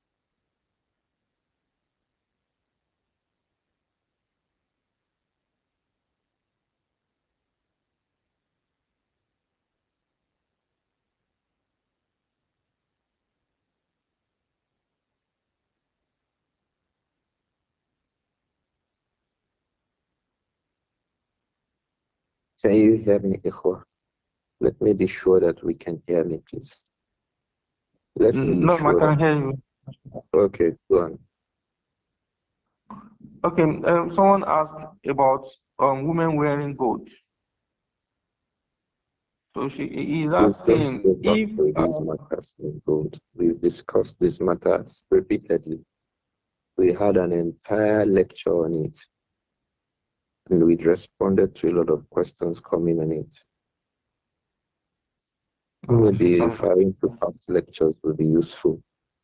Can you hear me, Ikhwa? Let me be sure that we can hear me, please. Let me be No, I sure can that. hear you. Okay, go on. Okay, someone asked about women wearing gold. So she is Please don't asking go back if to these matters in gold. We've discussed these matters repeatedly. We had an entire lecture on it, and we responded to a lot of questions coming on it. Maybe referring to past lectures will be useful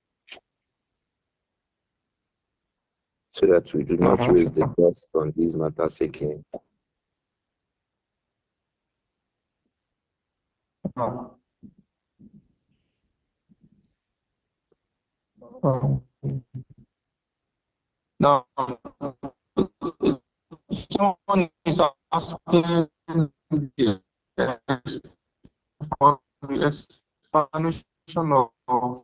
so that we do not raise the dust on these matters again. now someone is asking for the explanation of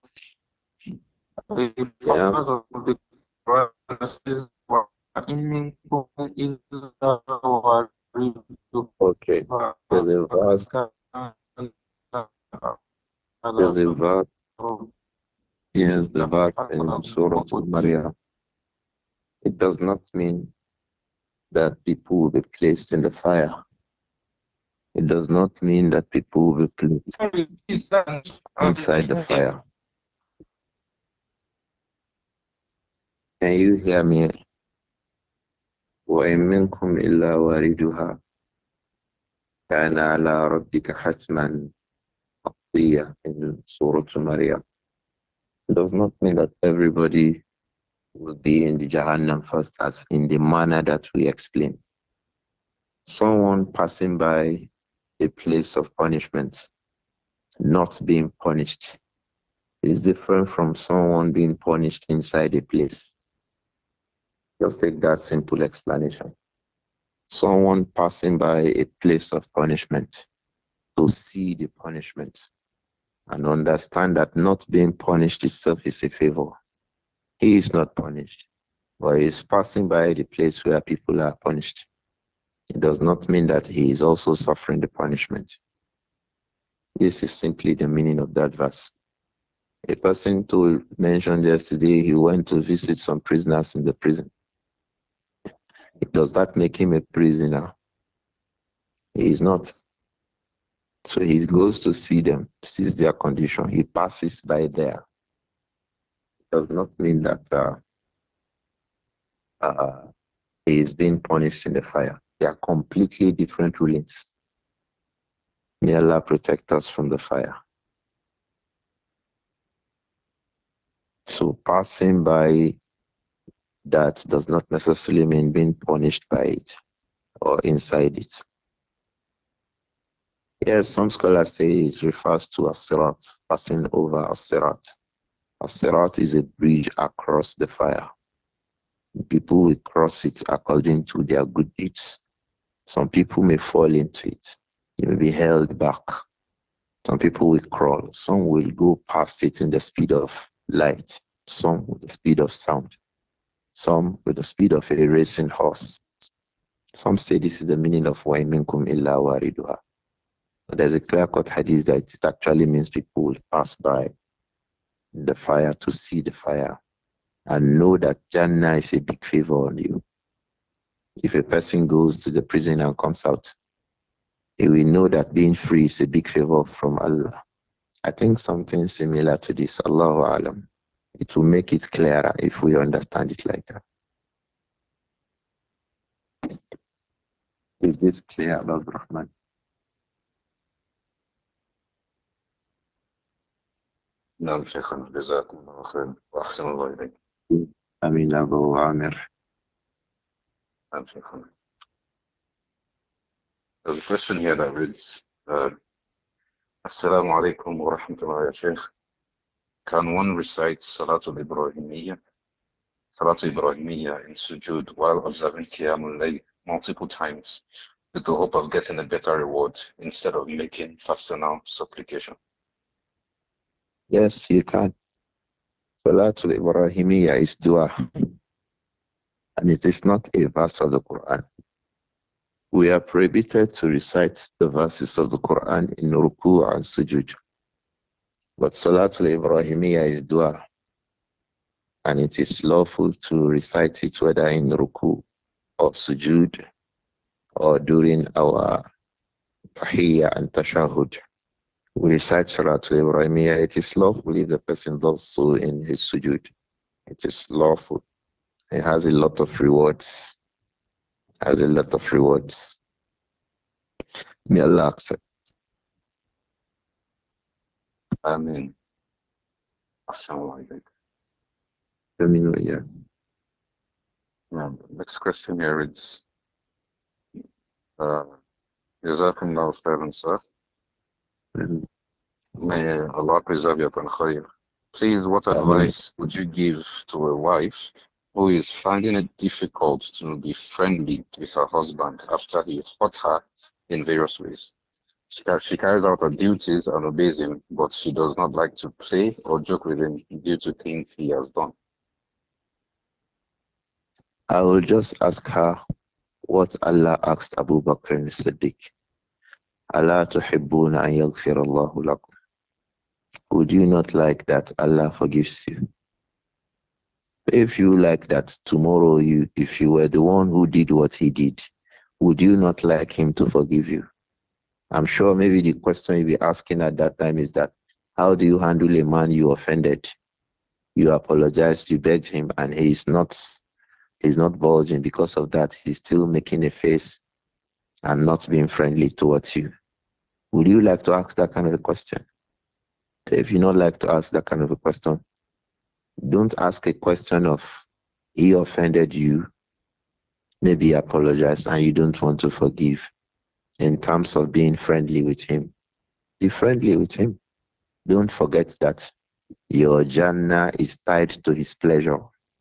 a Yeah. verse of the Quran that says, وَإِن مِّنكُمْ إِلَّا Okay. There's a verse. There's a verse. Yes, the verse in Surah Maryam. It does not mean that people will be placed in the fire. It does not mean that people will be placed inside the fire. Can you hear me? وَإِن مِّنكُمْ إِلَّا وَارِدُهَا كَانَ عَلَى رَبِّكَ حَتْمًا مَقْضِيًّا in Surah Maryam. It does not mean that everybody will be in the Jahannam first, as in the manner that we explain. Someone passing by a place of punishment, not being punished, is different from someone being punished inside a place. Just take that simple explanation. Someone passing by a place of punishment to see the punishment and understand that not being punished itself is a favor. He is not punished, but he is passing by the place where people are punished. It does not mean that he is also suffering the punishment. This is simply the meaning of that verse. A person mentioned yesterday he went to visit some prisoners in the prison. Does that make him a prisoner? He is not. So he goes to see them, sees their condition. He passes by there. It does not mean that he is being punished in the fire. They are completely different rulings. May Allah protect us from the fire. So passing by that does not necessarily mean being punished by it or inside it. Yes, some scholars say it refers to as-sirat, passing over as-sirat. As-sirat is a bridge across the fire. People will cross it according to their good deeds. Some people may fall into it. They may be held back. Some people will crawl. Some will go past it in the speed of light. Some with the speed of sound. Some with the speed of a racing horse. Some say this is the meaning of wa minkum illa wariduha. But there's a clear-cut hadith that it actually means people will pass by the fire to see the fire and know that Jannah is a big favor on you. If a person goes to the prison and comes out, he will know that being free is a big favor from Allah. I think something similar to this, Allahu Alam. It will make it clearer if we understand it like that. Is this clear, Abdul Rahman? نعم شيخنا جزاكم الله خيرا وأحسن الله إليك. Amin Abu Amir. نعم شيخنا. There's a question here that reads, Assalamu alaikum wa rahmatullahi ya Sheikh. Can one recite Salatul Ibrahimiyya in sujood while observing Qiyamul Layl multiple times with the hope of getting a better reward instead of making personal supplication? Yes, you can. Salatul Ibrahimiyya is dua, and it is not a verse of the Quran. We are prohibited to recite the verses of the Quran in ruku and sujud. But Salatul Ibrahimiyya is dua, and it is lawful to recite it whether in ruku or sujud or during our tahiyya and tashahud, we recite Salatul Ibrahimiyya, it is lawful if the person does so in his sujud. It is lawful. It has a lot of rewards. Has a lot of rewards. May Allah accept. I mean, Assalamu Yeah. Now, next question here is, uh, Jazakumullah khairan, sir. Mhm. May Allah preserve you upon khair. Please, what Ameen. advice would you give to a wife who is finding it difficult to be friendly with her husband after he hurt her in various ways? She carries out her duties and obeys him, but she does not like to play or joke with him due to things he has done. I will just ask her what Allah asked Abu Bakr and Siddiq. Allah tuhibbuna an yaghfir Allahu lakum. Would you not like that Allah forgives you? If you like that tomorrow, if you were the one who did what he did, would you not like him to forgive you? I'm sure maybe the question you'll be asking at that time is that how do you handle a man you offended? You apologized, you begged him, and he's not bulging. Because of that, he's still making a face and not being friendly towards you. Would you like to ask that kind of a question? If you not like to ask that kind of a question, don't ask a question of he offended you, maybe apologize, and you don't want to forgive in terms of being friendly with him. Be friendly with him. Don't forget that your Jannah is tied to his pleasure.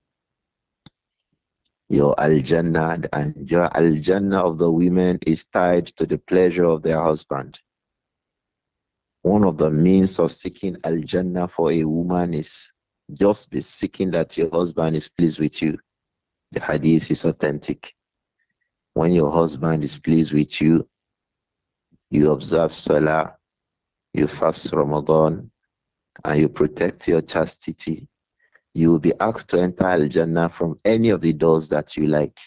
Your Al Jannah and your Al Jannah of the women is tied to the pleasure of their husband. One of the means of seeking Al Jannah for a woman is just be seeking that your husband is pleased with you. The hadith is authentic. When your husband is pleased with you, you observe Salah, you fast Ramadan, and you protect your chastity, you will be asked to enter Al Jannah from any of the doors that you like.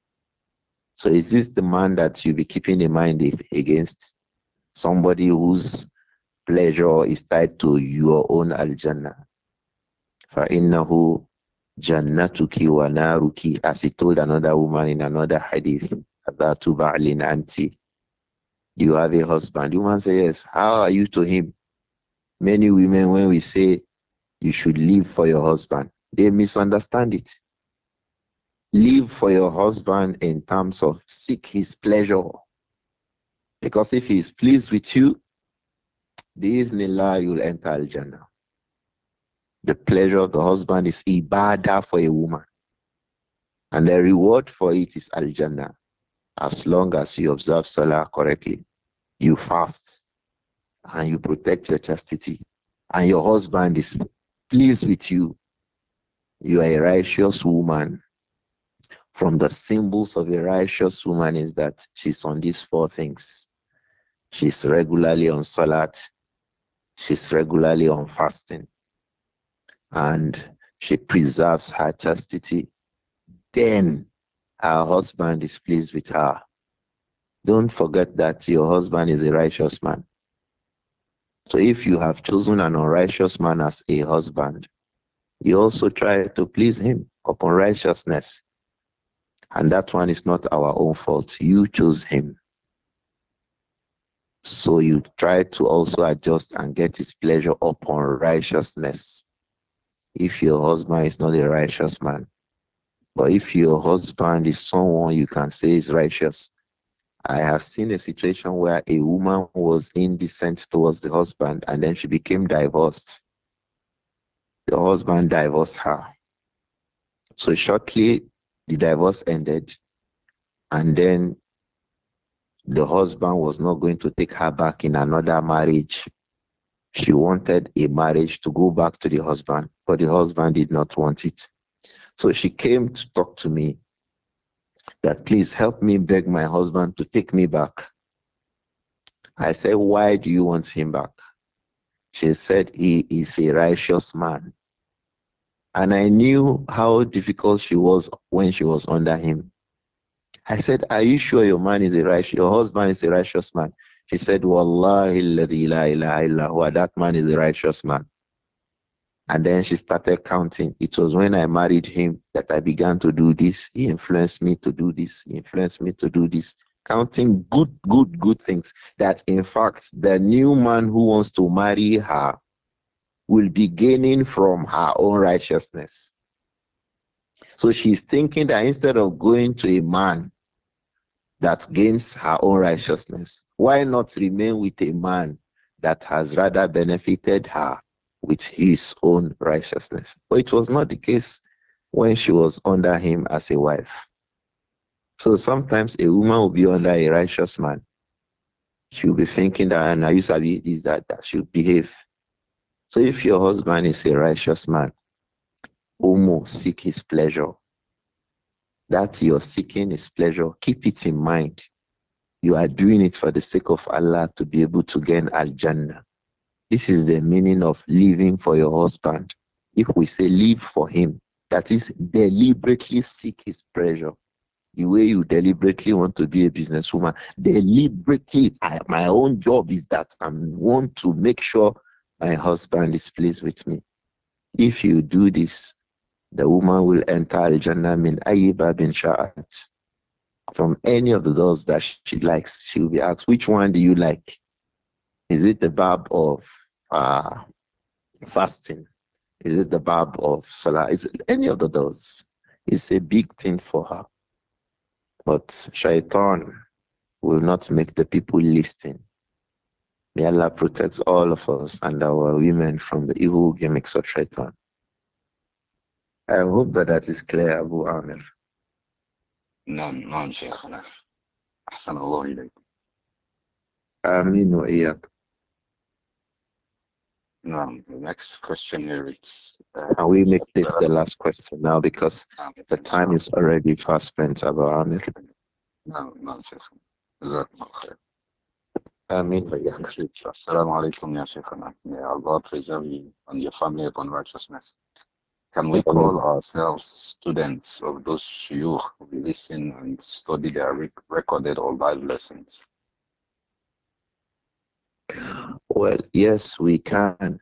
So is this the man that you be keeping in mind against? Somebody whose pleasure is tied to your own Al Jannah. فَإِنَّهُ جَنَّتُكِ وَنَارُكِ, as he told another woman in another hadith, ذَاتُ بَعْلٍ أَنْتِ. You have a husband. The woman says, yes. How are you to him? Many women, when we say you should live for your husband, they misunderstand it. Live for your husband in terms of seek his pleasure. Because if he is pleased with you, Bismillah, you'll enter Al Jannah. The pleasure of the husband is ibadah for a woman. And the reward for it is Al Jannah. As long as you observe Salah correctly, you fast, and you protect your chastity, and your husband is pleased with you, you are a righteous woman. From the symbols of a righteous woman is that she's on these four things. She's regularly on Salat, she's regularly on fasting, and she preserves her chastity. Then her husband is pleased with her. Don't forget that your husband is a righteous man. So if you have chosen an unrighteous man as a husband, you also try to please him upon righteousness. And that one is not our own fault. You chose him. So you try to also adjust and get his pleasure upon righteousness. If your husband is not a righteous man, but if your husband is someone you can say is righteous, I have seen a situation where a woman was indecent towards the husband and then she became divorced. The husband divorced her. So shortly, the divorce ended, and then the husband was not going to take her back in another marriage. She wanted a marriage to go back to the husband, but the husband did not want it. So she came to talk to me that please help me beg my husband to take me back. I said, why do you want him back? She said, he is a righteous man. And I knew how difficult she was when she was under him. I said, are you sure your husband is a righteous man? She said, Wallahi alladhi la ilaha illa huwa, that man is a righteous man. And then she started counting. It was when I married him that I began to do this. He influenced me to do this. He influenced me to do this. Counting good things. That in fact, the new man who wants to marry her will be gaining from her own righteousness. So she's thinking that instead of going to a man that gains her own righteousness, why not remain with a man that has rather benefited her with his own righteousness? But it was not the case when she was under him as a wife. So sometimes a woman will be under a righteous man. She'll be thinking that, and I used to be this, that she'll behave. So if your husband is a righteous man, Umu, seek his pleasure. That you're seeking his pleasure, keep it in mind. You are doing it for the sake of Allah to be able to gain Al Jannah. This is the meaning of living for your husband. If we say live for him, that is deliberately seek his pleasure. The way you deliberately want to be a businesswoman, deliberately, my own job is that I want to make sure my husband is pleased with me. If you do this, the woman will enter Al Jannah min ayyiba bin sha'at. From any of the doors that she likes, she will be asked, which one do you like? Is it the bab of uh, fasting? Is it the bab of salah? Is it any of the doors? It's a big thing for her. But shaitan will not make the people listen. May Allah protect all of us and our women from the evil gimmicks of shaitan. I hope that that is clear, Abu Amir. نعم نعم شيخنا أحسن الله إليك. Amin wa iyyak. Now, the next question here is Can we make this the last question now because the time is already fast spent, Abu Amir? نعم نعم شيخنا جزاكم الله خير. Amin wa iyyak. Assalamu alaikum ya Shaykhana. May Allah preserve you and your family upon righteousness. Can we call ourselves students of those shuyukh who listen and study their recorded or live lessons? Well, yes, we can.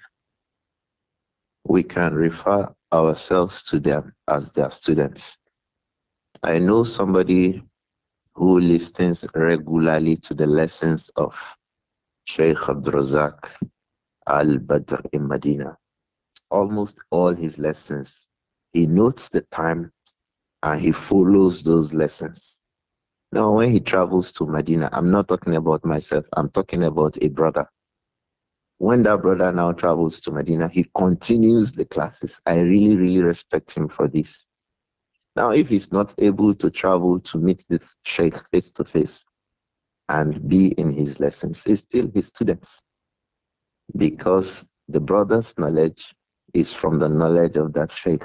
We can refer ourselves to them as their students. I know somebody who listens regularly to the lessons of Sheikh Abdurazak Al Badr in Medina. Almost all his lessons, he notes the time and he follows those lessons. Now, when he travels to Medina, I'm not talking about myself, I'm talking about a brother. When that brother now travels to Medina, he continues the classes. I really, really respect him for this. Now, if he's not able to travel to meet the Sheikh face to face and be in his lessons, he's still his students because the brother's knowledge is from the knowledge of that Sheikh.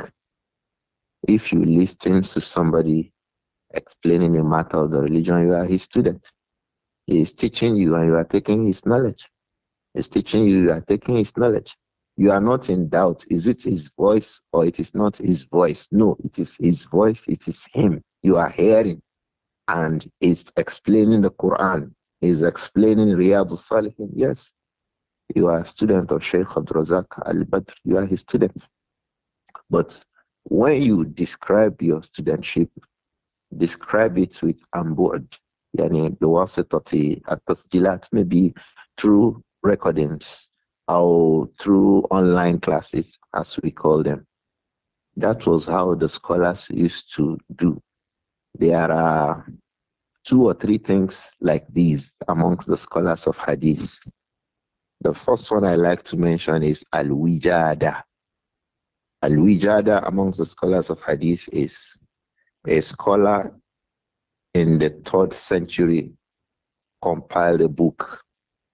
If you listen to somebody explaining a matter of the religion, you are his student. He is teaching you and you are taking his knowledge. He's teaching you, you are taking his knowledge. You are not in doubt. Is it his voice or it is not his voice? No, it is his voice. It is him. You are hearing. And he's explaining the Quran. He's explaining Riyadh al-Salihin. Yes, you are a student of Sheikh Abdurazak al-Badr. You are his student. But when you describe your studentship, describe it with ambud. Yani بواسطة التسجيلات, maybe through recordings or through online classes, as we call them. That was how the scholars used to do. There are two or three things like these amongst the scholars of Hadith. The first one I like to mention is Al-Wijada. Al-Wijada amongst the scholars of Hadith is a scholar in the 3rd century compiled a book.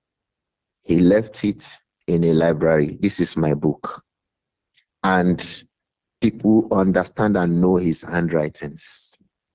He left it in a library. This is my book. And people understand and know his handwritings.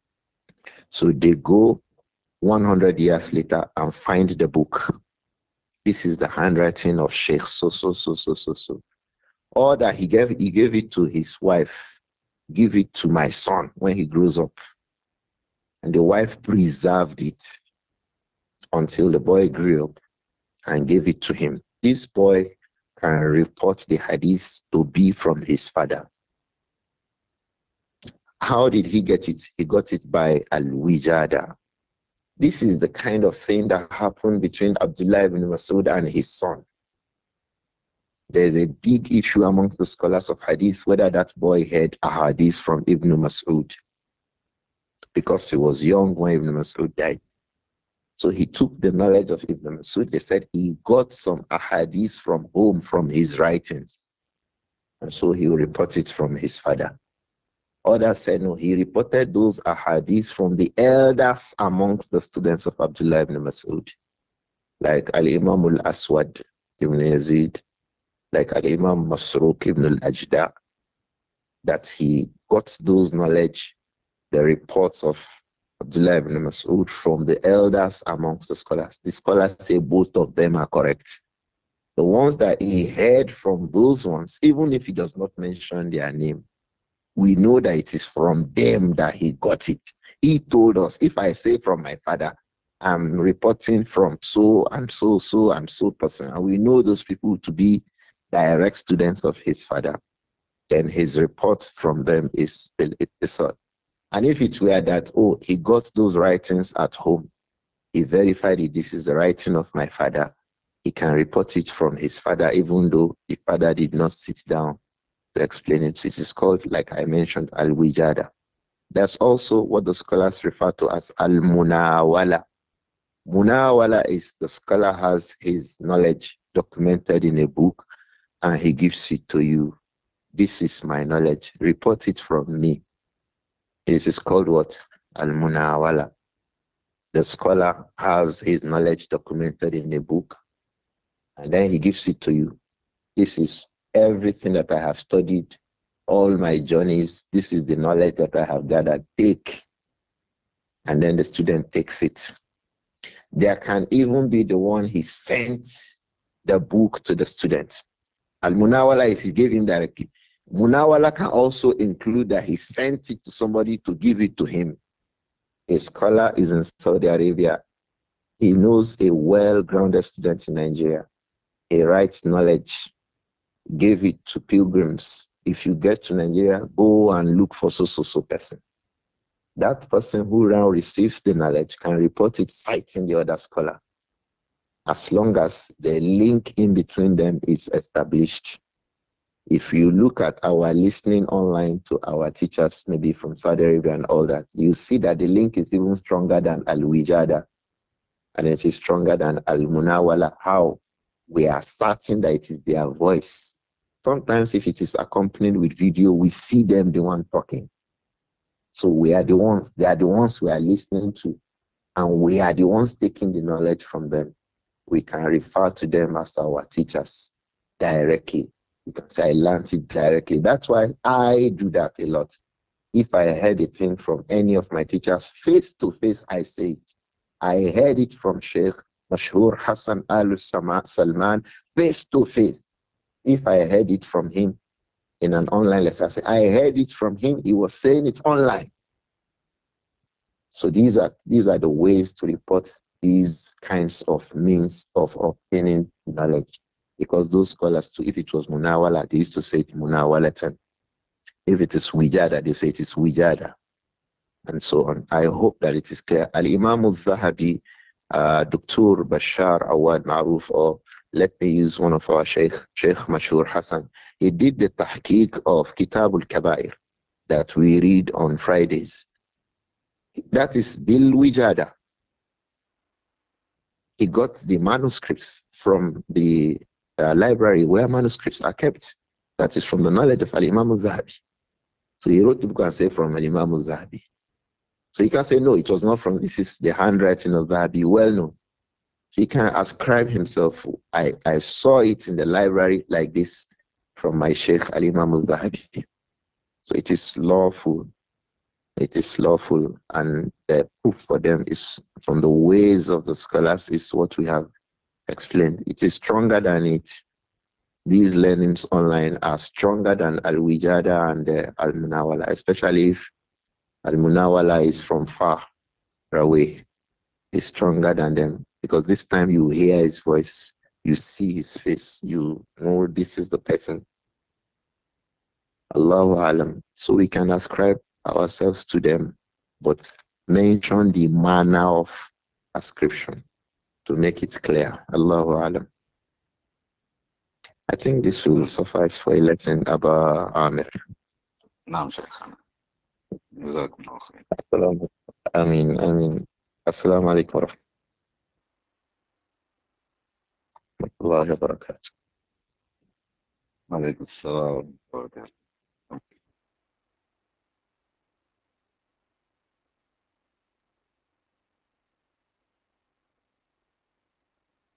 So they go 100 years later and find the book. This is the handwriting of Sheikh so. Or that he gave it to his wife. Give it to my son when he grows up. And the wife preserved it until the boy grew up and gave it to him. This boy can report the hadith to be from his father. How did he get it? He got it by al-wijada. This is the kind of thing that happened between Abdullah ibn Masud and his son. There's a big issue amongst the scholars of hadith whether that boy had a hadith from Ibn Masud because he was young when Ibn Masud died. So he took the knowledge of Ibn Masud. They said he got some ahadith from home from his writings. And so he will report it from his father. Others said no, he reported those ahadith from the elders amongst the students of Abdullah ibn Masud, like Al-Imam al-Aswad ibn Yazid, like Al-Imam Masruq ibn al-Ajda, that he got those knowledge, the reports of Abdullah ibn Masud from the elders amongst the scholars. The scholars say both of them are correct. The ones that he heard from those ones, even if he does not mention their name, we know that it is from them that he got it. He told us, if I say from my father, I'm reporting from so and so, so and so person, and we know those people to be direct students of his father, then his report from them is so. And if it were that, oh, he got those writings at home, he verified it, this is the writing of my father, he can report it from his father, even though the father did not sit down to explain it. It is called, like I mentioned, al-wijada. That's also what the scholars refer to as al-munawala. Munawala is the scholar has his knowledge documented in a book and he gives it to you. This is my knowledge. Report it from me. This is called what? Al-munawala. The scholar has his knowledge documented in a book and then he gives it to you. This is everything that I have studied, all my journeys. This is the knowledge that I have gathered. Take. And then the student takes it. There can even be the one he sent the book to the student. Al Munawala is he gave him directly. Munawala can also include that he sent it to somebody to give it to him. A scholar is in Saudi Arabia. He knows a well-grounded student in Nigeria. He writes knowledge, gave it to pilgrims. If you get to Nigeria, go and look for so person. That person who now receives the knowledge can report it citing the other scholar, as long as the link in between them is established. If you look at our listening online to our teachers, maybe from Saudi Arabia and all that, you see that the link is even stronger than Al-Wijada and it is stronger than Al-Munawala. How? We are certain that it is their voice. Sometimes if it is accompanied with video, we see them the one talking. So we are the ones, they are the ones we are listening to, and we are the ones taking the knowledge from them. We can refer to them as our teachers directly. You can say, I learned it directly. That's why I do that a lot. If I heard a thing from any of my teachers, face to face, I say it. I heard it from Sheikh Mashhur Hassan Al Salman, face to face. If I heard it from him in an online lesson, I say, I heard it from him. He was saying it online. So these are the ways to report these kinds of means of obtaining knowledge. Because those scholars too, if it was Munawala, they used to say it Munawalatan. If it is Wijada, they say it is Wijada. And so on. I hope that it is clear. Al-Imam al-Zahabi, Dr. Bashar Awad Maruf, or let me use one of our Sheikh Mashur Hassan. He did the tahqiq of Kitab al-Kabair that we read on Fridays. That is Bil Wijada. He got the manuscripts from the library where manuscripts are kept. That is from the knowledge of Al-Imam al-Zahabi. So he wrote the book and said from Al-Imam al-Zahabi. So you can say, no, it was not from, this is the handwriting of Zahabi, well known. He can ascribe himself, I saw it in the library like this from my Sheikh Al-Imam al-Zahabi. So it is lawful. It is lawful, and the proof for them is from the ways of the scholars is what we have explained. It is stronger than it. These learnings online are stronger than Al-Wijada and Al-Munawala, especially if Al-Munawala is from far. away is stronger than them because this time you hear his voice, you see his face, you know this is the person. Allahu Alam. So we can ascribe ourselves to them, but mention the manner of ascription to make it clear. Allahu Alam. I think this will suffice for a lesson about Amir. نعم شيخنا جزاكم الله خير. I mean, Assalamu alaikum wa rahmatullahi wa barakatuh. وعليكم السلام ورحمة الله وبركاته.